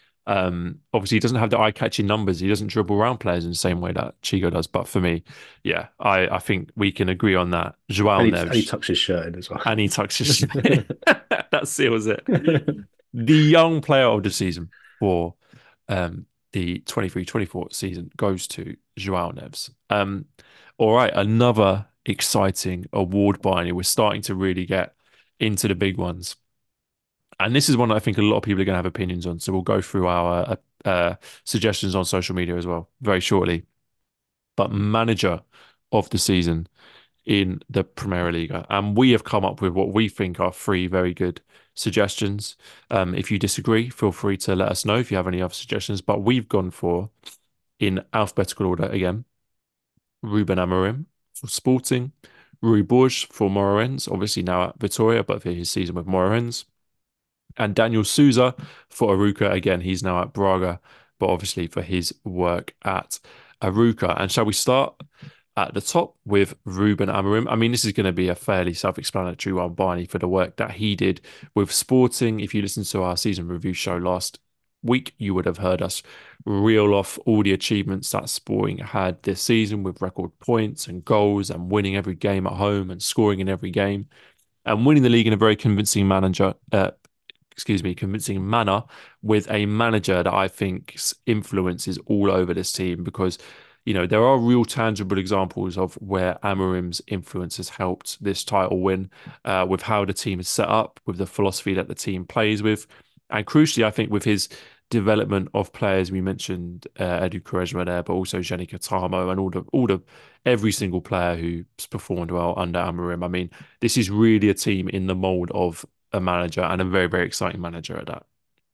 Um, obviously, he doesn't have the eye-catching numbers. He doesn't dribble around players in the same way that Chico does. But for me, yeah, I, I think we can agree on that. and João he and he Neves, tucks his shirt in as well. and he tucks his that seals it. The young player of the season for um, the twenty-three twenty-four season goes to João Neves. Um, all right, another exciting award, Barney. We're starting to really get into the big ones. And this is one I think a lot of people are going to have opinions on. So we'll go through our uh, uh, suggestions on social media as well very shortly. But manager of the season in the Premier League. And we have come up with what we think are three very good suggestions. Um, if you disagree, feel free to let us know if you have any other suggestions. But we've gone for, in alphabetical order again, Ruben Amorim for Sporting, Rui Borges for Moreirense, obviously now at Vitória, but for his season with Moreirense, and Daniel Souza for Arouca. Again, he's now at Braga, but obviously for his work at Arouca. And shall we start at the top with Ruben Amorim? I mean, this is going to be a fairly self-explanatory one, Barney, for the work that he did with Sporting. If you listened to our season review show last week, you would have heard us reel off all the achievements that Sporting had this season with record points and goals and winning every game at home and scoring in every game and winning the league in a very convincing manager, uh, excuse me, convincing manner with a manager that I think's influence is all over this team because, you know, there are real tangible examples of where Amorim's influence has helped this title win uh, with how the team is set up, with the philosophy that the team plays with, and crucially, I think with his development of players. We mentioned uh, Edu Quaresma there, but also Jenny Katamo and all the all the every single player who's performed well under Amorim. I mean, this is really a team in the mold of a manager and a very, very exciting manager at that.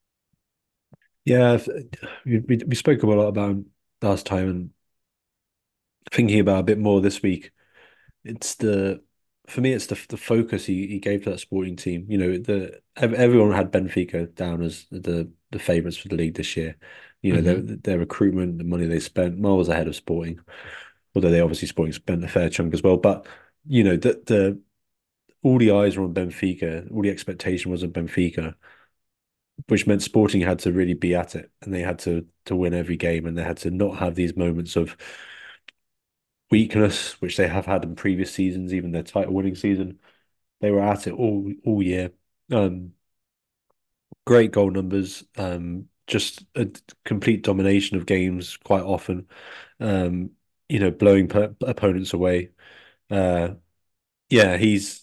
Yeah, we, we we spoke a lot about him last time, and thinking about a bit more this week. It's the for me, it's the the focus he, he gave to that sporting team. You know, the everyone had Benfica down as the the favourites for the league this year. You know, their Hmm. their recruitment, the money they spent, miles ahead of Sporting. Although they obviously Sporting spent a fair chunk as well. But you know, the the all the eyes were on Benfica, all the expectation was on Benfica, which meant Sporting had to really be at it, and they had to to win every game, and they had to not have these moments of weakness, which they have had in previous seasons, even their title winning season. They were at it all all year. Um, great goal numbers. Um, just a complete domination of games quite often. Um, you know, blowing per opponents away. Uh, yeah, he's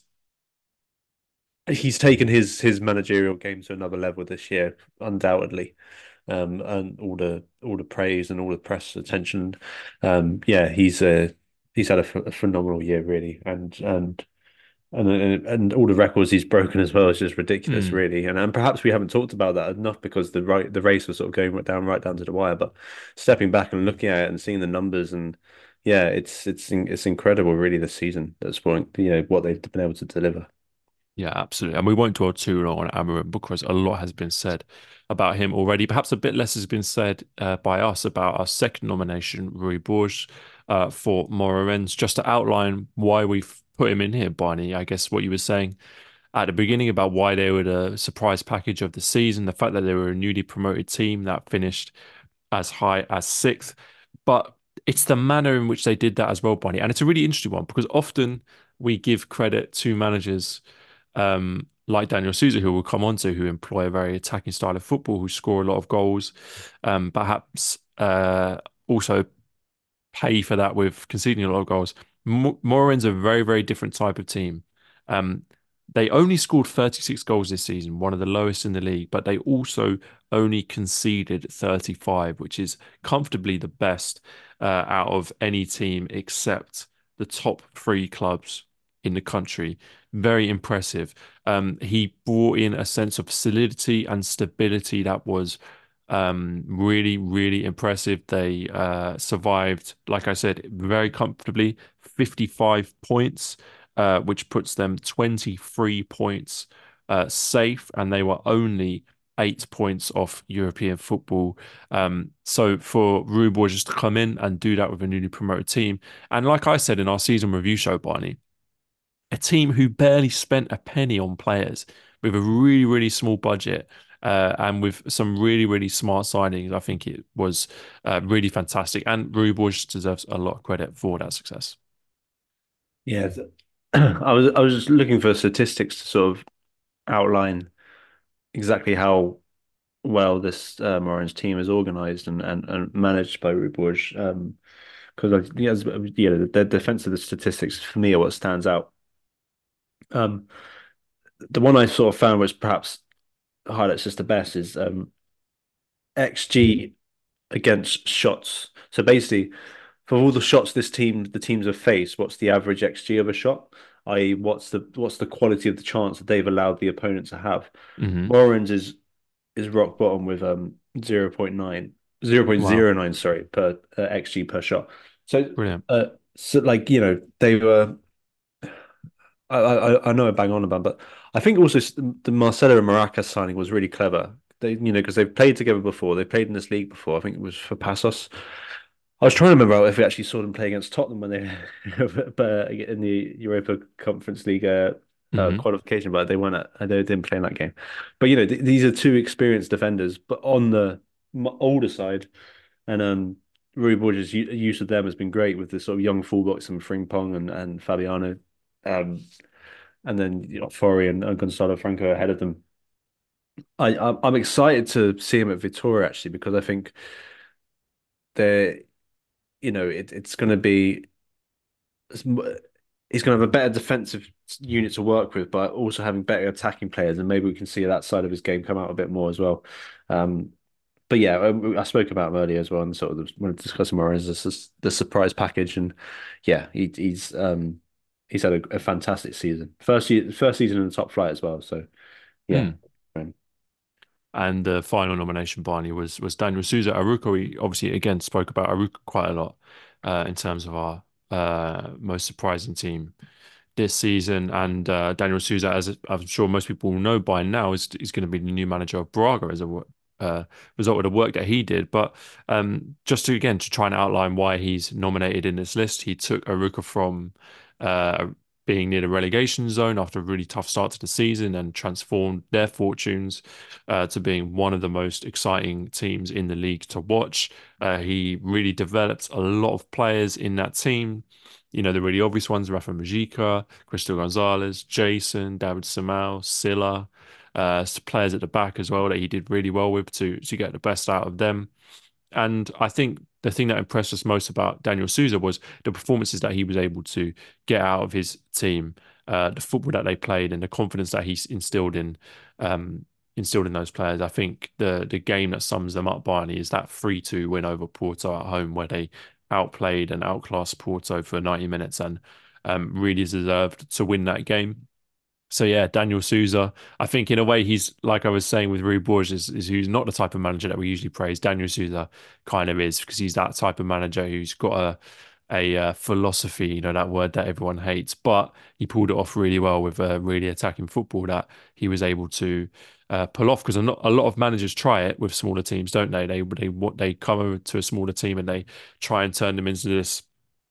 he's taken his his managerial game to another level this year, undoubtedly. Um, and all the all the praise and all the press attention. Um, yeah, he's uh, he's had a, ph a phenomenal year, really, and and and and all the records he's broken as well is just ridiculous, Mm. really. And and perhaps we haven't talked about that enough because the right the race was sort of going right down right down to the wire. But stepping back and looking at it and seeing the numbers and yeah, it's it's it's incredible, really, this season at this point. You know what they've been able to deliver. Yeah, absolutely. And we won't dwell too long on Amarim because a lot has been said about him already. Perhaps a bit less has been said uh, by us about our second nomination, Rui Borges, uh, for Moreirense. Just to outline why we put him in here, Barney. I guess what you were saying at the beginning about why they were the surprise package of the season, the fact that they were a newly promoted team that finished as high as sixth. But it's the manner in which they did that as well, Barney. And it's a really interesting one because often we give credit to managers um, like Daniel Sousa, who we'll come on to, who employ a very attacking style of football, who score a lot of goals, um, perhaps uh, also pay for that with conceding a lot of goals. Mo Morin's a very, very different type of team. Um, they only scored thirty-six goals this season, one of the lowest in the league, but they also only conceded thirty-five, which is comfortably the best uh, out of any team except the top three clubs in the country. Very impressive. Um, he brought in a sense of solidity and stability that was um, really, really impressive. They uh, survived, like I said, very comfortably, fifty-five points, uh, which puts them twenty-three points uh, safe, and they were only eight points off European football. Um, so for Rui Borges to come in and do that with a newly promoted team, and like I said in our season review show, Barney, a team who barely spent a penny on players with a really, really small budget uh, and with some really, really smart signings. I think it was uh, really fantastic. And Rui Borges deserves a lot of credit for that success. Yeah, th- I was I was just looking for statistics to sort of outline exactly how well this uh, Moran's team is organized and, and, and managed by Ruud Borges. Um, because like yeah, yeah, the, the defensive statistics for me are what stands out. Um, the one I sort of found was perhaps highlights just the best is um X G against shots. So basically, for all the shots this team the teams have faced, what's the average X G of a shot? that is, what's the what's the quality of the chance that they've allowed the opponent to have? Hmm. Warren's is is rock bottom with um zero point nine zero point Wow. zero nine sorry per uh, X G per shot. So Brilliant. uh so like you know they were I I, I know I bang on about, but I think also the Marcelo and Maracas signing was really clever. They you know because they've played together before. They played in this league before. I think it was for Passos. I was trying to remember if we actually saw them play against Tottenham when they but in the Europa Conference League uh, uh, Hmm. qualification, but they weren't. At, they didn't play in that game. But you know, th these are two experienced defenders, but on the m- older side, and um, Rui Borges' u- use of them has been great with the sort of young fullbacks and Frimpong and and Fabiano, um, and then you know Fori and, and Gonzalo Franco ahead of them. I I'm I'm excited to see him at Vitória actually because I think they're you know it, it's going to be he's going to have a better defensive unit to work with, but also having better attacking players, and maybe we can see that side of his game come out a bit more as well. Um, but yeah, I, I spoke about him earlier as well, and sort of when discussing more is this the surprise package, and yeah, he, he's um he's had a, a fantastic season, first year, first season in the top flight as well. So yeah, Mm. And the final nomination, Barney, was was Daniel Sousa. Aruka, we obviously again spoke about Aruka quite a lot uh, in terms of our uh, most surprising team this season. And uh, Daniel Sousa, as I'm sure most people will know by now, is is going to be the new manager of Braga as a wo- uh, result of the work that he did. But um, just to again to try and outline why he's nominated in this list, he took Aruka from uh, being near the relegation zone after a really tough start to the season and transformed their fortunes uh, to being one of the most exciting teams in the league to watch. Uh, he really developed a lot of players in that team. You know, the really obvious ones, Rafa Mujica, Crystal Gonzalez, Jason, David Samel, Silla, uh, players at the back as well that he did really well with to to get the best out of them. And I think the thing that impressed us most about Daniel Sousa was the performances that he was able to get out of his team, uh, the football that they played, and the confidence that he's instilled in um, instilled in those players. I think the the game that sums them up, Barney, is that three two win over Porto at home, where they outplayed and outclassed Porto for ninety minutes and um, really deserved to win that game. So yeah, Daniel Sousa. I think in a way he's like I was saying with Rui Borges, is, is who's not the type of manager that we usually praise. Daniel Sousa kind of is because he's that type of manager who's got a a uh, philosophy, you know, that word that everyone hates, but he pulled it off really well with a really attacking football that he was able to uh, pull off. Because a lot, a lot of managers try it with smaller teams, don't they? They they what they come over to a smaller team and they try and turn them into this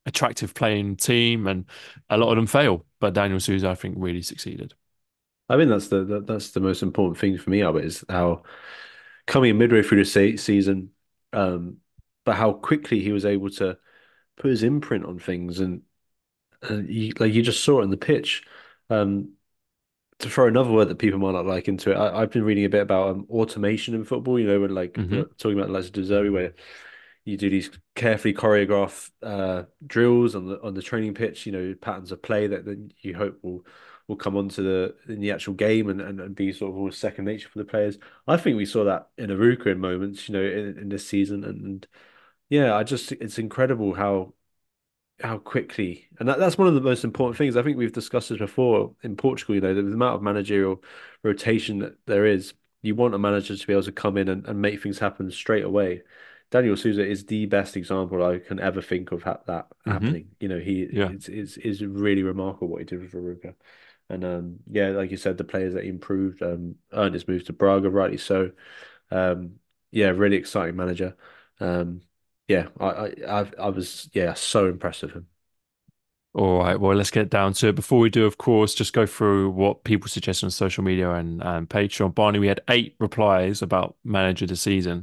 attractive playing team, and a lot of them fail. But Daniel Sousa, I think, really succeeded. I mean, that's the, the that's the most important thing for me, Albert, is how coming in midway through the se season, um, but how quickly he was able to put his imprint on things, and, and you, like you just saw it on the pitch. Um, to throw another word that people might not like into it, I, I've been reading a bit about um, automation in football. You know, when like Hmm. we're talking about like De Zerbi, where you do these carefully choreographed uh, drills on the on the training pitch. You know, patterns of play that then you hope will will come onto the in the actual game and, and, and be sort of almost second nature for the players. I think we saw that in Aruka in moments. You know, in, in this season, and, and yeah, I just it's incredible how how quickly, and that, that's one of the most important things. I think we've discussed this before in Portugal, you know, the, the amount of managerial rotation that there is. You want a manager to be able to come in and, and make things happen straight away. Daniel Sousa is the best example I can ever think of ha that Hmm. happening. You know, he Yeah. it's is is really remarkable what he did with Veruca. And um yeah, like you said, the players that he improved, um earned his move to Braga, rightly so. Um yeah, really exciting manager. Um yeah, I I I've, I was yeah, so impressed with him. All right, well, let's get down to it. Before we do, of course, just go through what people suggest on social media and, and Patreon. Barney, we had eight replies about manager of the season.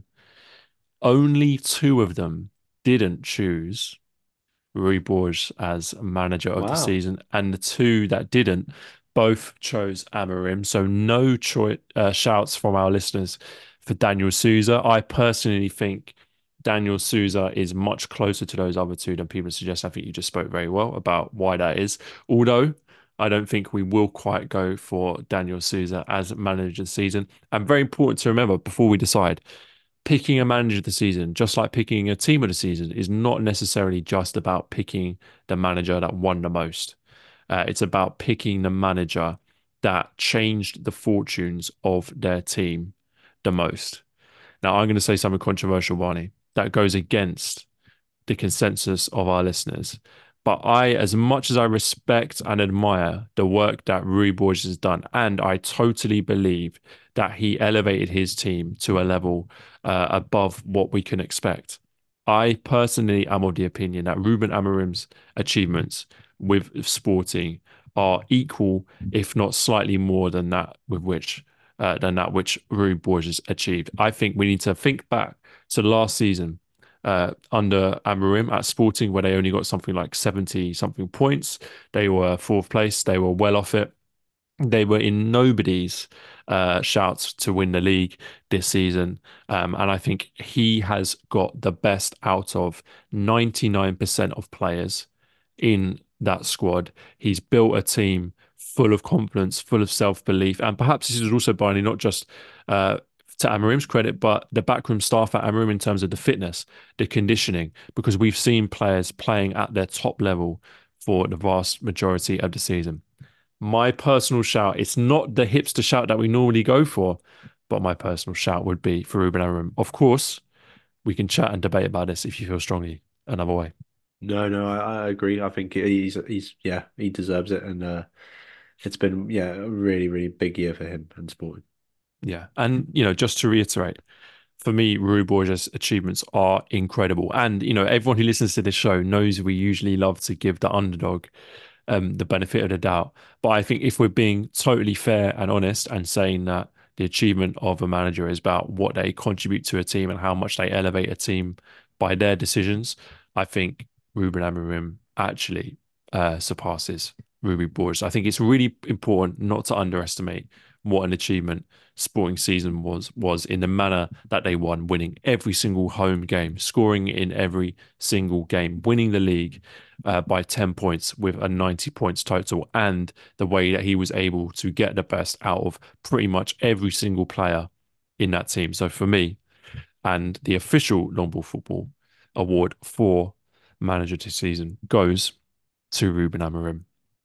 Only two of them didn't choose Rui Borges as manager of the Wow. season, and the two that didn't both chose Amarim. So no choi uh, shouts from our listeners for Daniel Sousa. I personally think Daniel Sousa is much closer to those other two than people suggest. I think you just spoke very well about why that is. Although I don't think we will quite go for Daniel Sousa as manager of the season. And very important to remember before we decide picking a manager of the season, just like picking a team of the season, is not necessarily just about picking the manager that won the most. Uh, it's about picking the manager that changed the fortunes of their team the most. Now, I'm going to say something controversial, Barney, that goes against the consensus of our listeners. But I, as much as I respect and admire the work that Rui Borges has done, and I totally believe that he elevated his team to a level uh, above what we can expect. I personally am of the opinion that Ruben Amorim's achievements with Sporting are equal, if not slightly more than that with which uh, than that which Rui Borges achieved. I think we need to think back to last season uh, under Amorim at Sporting, where they only got something like seventy something points. They were fourth place. They were well off it. They were in nobody's uh, shouts to win the league this season. Um, and I think he has got the best out of ninety-nine percent of players in that squad. He's built a team full of confidence, full of self-belief. And perhaps this is also, Barney, not just uh, to Amarim's credit, but the backroom staff at Amarim in terms of the fitness, the conditioning, because we've seen players playing at their top level for the vast majority of the season. My personal shout, it's not the hipster shout that we normally go for, but my personal shout would be for Ruben Amorim. Of course, we can chat and debate about this if you feel strongly another way. No, no, I, I agree. I think he's he's yeah, he deserves it, and uh, it's been yeah, a really, really big year for him and Sporting. Yeah. And, you know, just to reiterate, for me, Rui Borges' achievements are incredible. And, you know, everyone who listens to this show knows we usually love to give the underdog um, the benefit of the doubt. But I think if we're being totally fair and honest and saying that the achievement of a manager is about what they contribute to a team and how much they elevate a team by their decisions, I think Ruben Amorim actually uh, surpasses Rui Borges. I think it's really important not to underestimate what an achievement Sporting season was was in the manner that they won, winning every single home game, scoring in every single game, winning the league uh, by ten points with a ninety points total, and the way that he was able to get the best out of pretty much every single player in that team. So for me, and the official Long Ball Football award for manager this season goes to Ruben Amorim.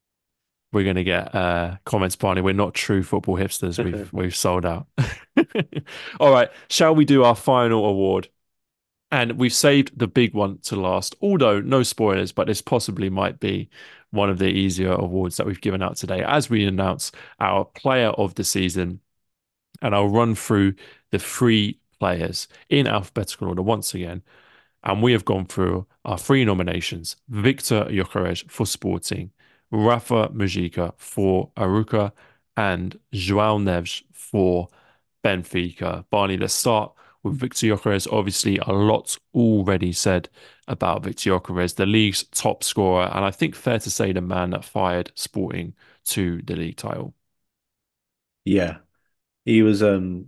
We're going to get uh, comments, Barney. We're not true football hipsters. We've we've sold out. All right, shall we do our final award? And we've saved the big one to last, although no spoilers, but this possibly might be one of the easier awards that we've given out today as we announce our player of the season. And I'll run through the three players in alphabetical order once again. And we have gone through our three nominations: Victor Gyökeres for Sporting, Rafa Mujica for Aruca, and João Neves for Benfica. Barney, let's start with Victor Gyökeres. Obviously, a lot already said about Victor Gyökeres, the league's top scorer, and I think fair to say the man that fired Sporting to the league title. Yeah, he was um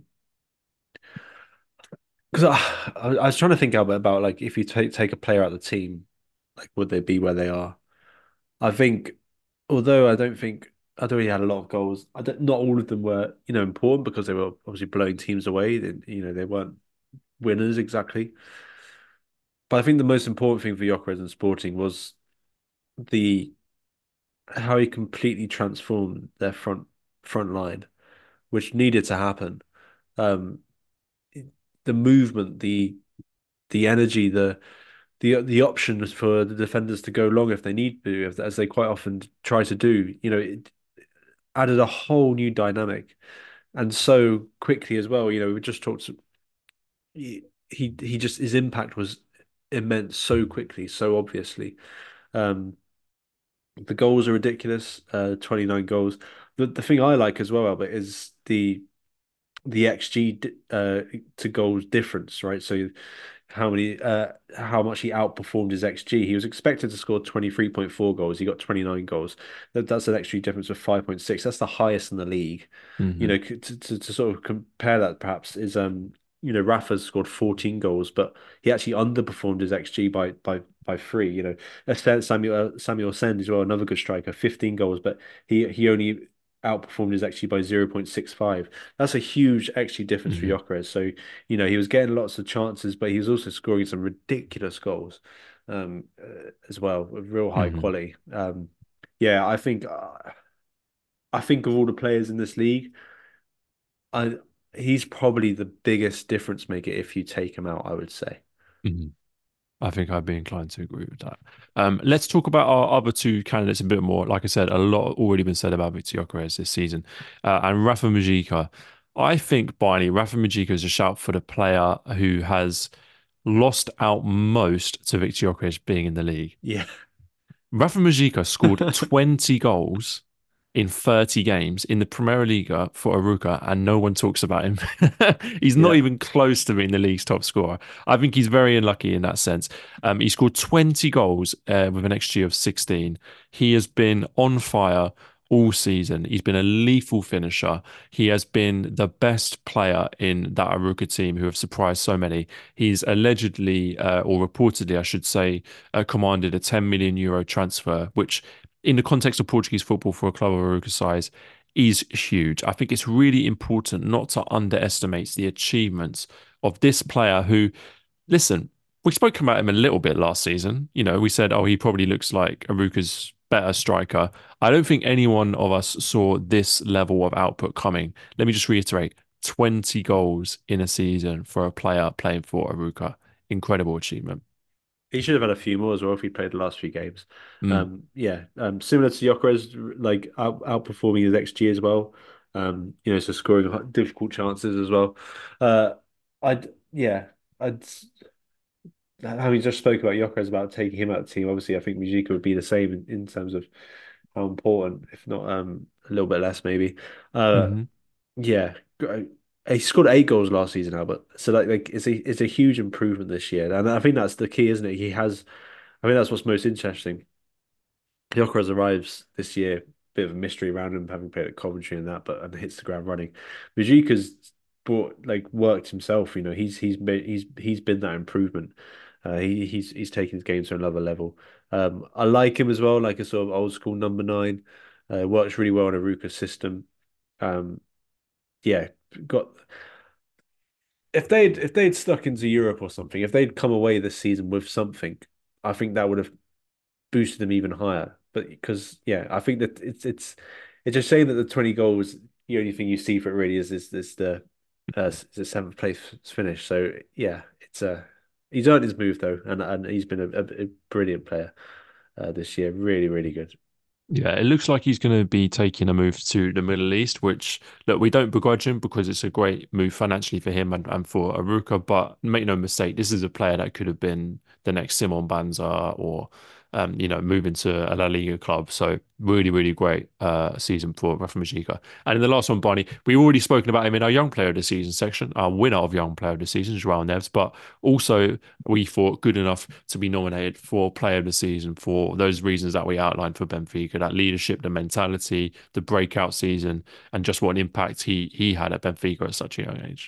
because I, I I was trying to think about about like if you take take a player out of the team, like would they be where they are? I think, although I don't think I don't really had a lot of goals. I don't, not all of them were, you know, important because they were obviously blowing teams away. They, you know, they weren't winners exactly. But I think the most important thing for Gyökeres and Sporting was the how he completely transformed their front front line, which needed to happen. Um, the movement, the the energy, the the the options for the defenders to go long if they need to, if, as they quite often try to do. You know, it added a whole new dynamic, and so quickly as well. You know, we just talked. He he, he just his impact was immense so quickly, so obviously. Um, the goals are ridiculous. Uh, twenty-nine goals. The the thing I like as well, Albert, is the the X G uh, to goals difference, right? So how many uh how much he outperformed his X G. He was expected to score twenty-three point four goals. He got twenty-nine goals. That, that's an X G difference of five point six. That's the highest in the league. You Hmm. know, to, to, to sort of compare that perhaps is um you know, Rafa's scored fourteen goals, but he actually underperformed his X G by by by three. You know, Samuel uh, Samuel Send as well, another good striker, fifteen goals, but he he only outperformed his X G by zero point six five. That's a huge X G difference for Hmm. Gyökeres. So, you know, he was getting lots of chances, but he was also scoring some ridiculous goals um, uh, as well, with real high Hmm. quality. Um, yeah, I think uh, I think of all the players in this league, I he's probably the biggest difference maker if you take him out, I would say. Hmm. I think I'd be inclined to agree with that. Um, let's talk about our other two candidates a bit more. Like I said, a lot already been said about Victor Gyökeres this season, uh, and Rafa Mujica. I think, Barney, Rafa Mujica is a shout for the player who has lost out most to Victor Gyökeres being in the league. Yeah. Rafa Mujica scored twenty goals in thirty games in the Premier Liga for Aruca, and no one talks about him. He's not Yeah. even close to being the league's top scorer. I think he's very unlucky in that sense. Um, he scored twenty goals uh, with an X G of sixteen. He has been on fire all season. He's been a lethal finisher. He has been the best player in that Aruca team who have surprised so many. He's allegedly, uh, or reportedly, I should say, uh, commanded a ten million euro transfer, which in the context of Portuguese football for a club of Aruca size is huge. I think it's really important not to underestimate the achievements of this player who, listen, we spoke about him a little bit last season. You know, we said, oh, he probably looks like Aruca's better striker. I don't think any one of us saw this level of output coming. Let me just reiterate, twenty goals in a season for a player playing for Aruca. Incredible achievement. He should have had a few more as well if he played the last few games. Mm. Um, yeah, um, similar to Gyökeres, like out, outperforming his X G as well. Um, you know, so scoring h- difficult chances as well. Uh, I'd yeah, I'd having just spoke about Gyökeres about taking him out of the team. Obviously, I think Mujica would be the same in, in terms of how important, if not um a little bit less maybe. Uh, Hmm. yeah, g- he scored eight goals last season, Albert. So like, like it's a it's a huge improvement this year, and I think that's the key, isn't it? He has. I think that's what's most interesting. Gyökeres arrives this year, bit of a mystery around him, having played at Coventry and that, but and hits the ground running. Mujica's brought like worked himself. You know, he's he's been he's he's been that improvement. Uh, he he's he's taken his game to another level. Um, I like him as well, like a sort of old school number nine. Uh, works really well in a Ruka system. Um, yeah, got if they'd if they'd stuck into Europe or something, if they'd come away this season with something, I think that would have boosted them even higher. But because yeah, I think that it's it's it's a shame that the twenty goals, the only thing you see for it really is is, is the uh the seventh place finish. So yeah, it's a he's earned his move though, and and he's been a, a, a brilliant player uh, this year. Really, really good. Yeah, it looks like he's going to be taking a move to the Middle East, which, look, we don't begrudge him because it's a great move financially for him and, and for Aruka. But make no mistake, this is a player that could have been the next Simon Banza or, um, you know, moving to a La Liga club. So really, really great uh, season for Rafa Majika. And in the last one, Barney, we already spoken about him in our Young Player of the Season section, our winner of Young Player of the Season, Joao Neves. But also, we thought good enough to be nominated for Player of the Season for those reasons that we outlined for Benfica, that leadership, the mentality, the breakout season, and just what an impact he he had at Benfica at such a young age.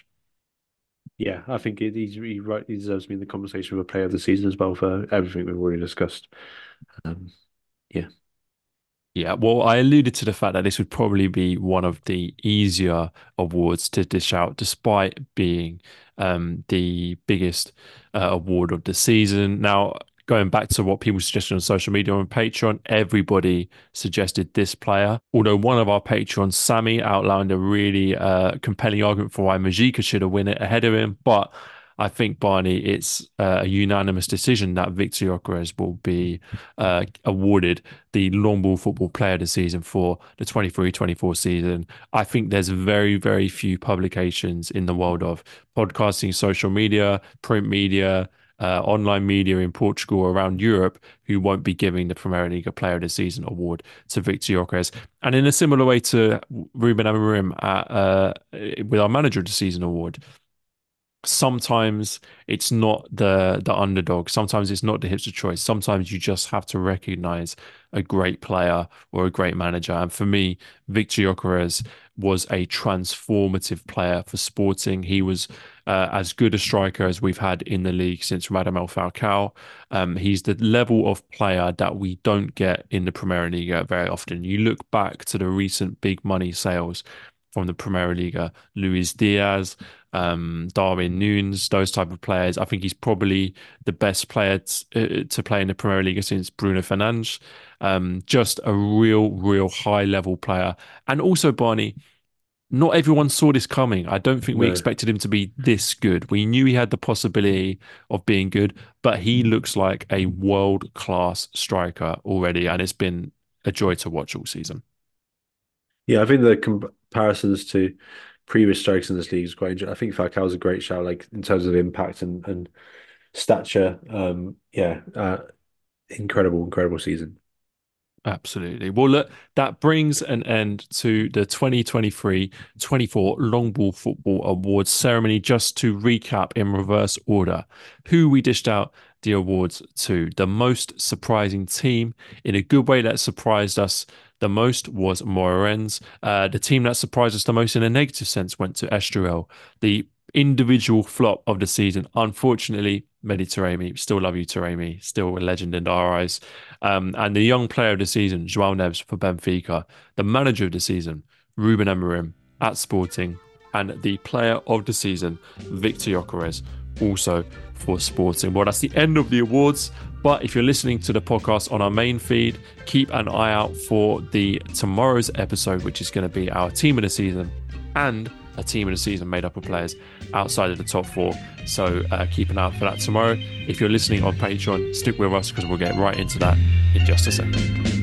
Yeah, I think it, he's he right. He deserves to be in the conversation with player of the season as well for everything we've already discussed. Um, yeah, Yeah, well, I alluded to the fact that this would probably be one of the easier awards to dish out, despite being um, the biggest uh, award of the season. Now, going back to what people suggested on social media and Patreon, everybody suggested this player. Although one of our patrons, Sammy, outlined a really uh, compelling argument for why Majika should have won it ahead of him, but I think, Barney, it's uh, a unanimous decision that Victor Gyökeres will be uh, awarded the long ball football player of the season for the twenty-three twenty-four season. I think there's very, very few publications in the world of podcasting, social media, print media, uh, online media in Portugal or around Europe who won't be giving the Premier League Player of the Season award to Victor Gyökeres. And in a similar way to Ruben Amorim at, uh, with our Manager of the Season award, sometimes it's not the the underdog. Sometimes it's not the hipster choice. Sometimes you just have to recognize a great player or a great manager. And for me, Victor Gyökeres was a transformative player for Sporting. He was uh, as good a striker as we've had in the league since Radamel Falcao. Um, he's the level of player that we don't get in the Premier League very often. You look back to the recent big money sales from the Premier League, Luis Diaz, um, Darwin Núñez, those type of players. I think he's probably the best player t- uh, to play in the Premier League since Bruno Fernandes. Um, just a real, real high level player. And also, Barney, not everyone saw this coming. I don't think we no, expected him to be this good. We knew he had the possibility of being good, but he looks like a world class striker already. And it's been a joy to watch all season. yeah, I think the comparisons to previous strikers in this league is quite interesting. I think Falcao's a great shout, like in terms of impact and and stature. Um, yeah, uh, incredible, incredible season. Absolutely. Well, look, that brings an end to the twenty twenty-three twenty-four Long Ball Football Awards ceremony. Just to recap in reverse order, who we dished out the awards to. The most surprising team, in a good way, that surprised us the most was Moreirense. Uh, the team that surprised us the most in a negative sense went to Estoril. The individual flop of the season, unfortunately, Mehdi Taremi. Still love you, Taremi. Still a legend in our eyes. Um, and the young player of the season, Joao Neves for Benfica. The manager of the season, Ruben Amorim at Sporting. And the player of the season, Victor Gyökeres, also for Sporting. Well, that's the end of the awards. But if you're listening to the podcast on our main feed, keep an eye out for the tomorrow's episode, which is going to be our team of the season and a team of the season made up of players outside of the top four. So uh, keep an eye out for that tomorrow. If you're listening on Patreon, stick with us because we'll get right into that in just a second.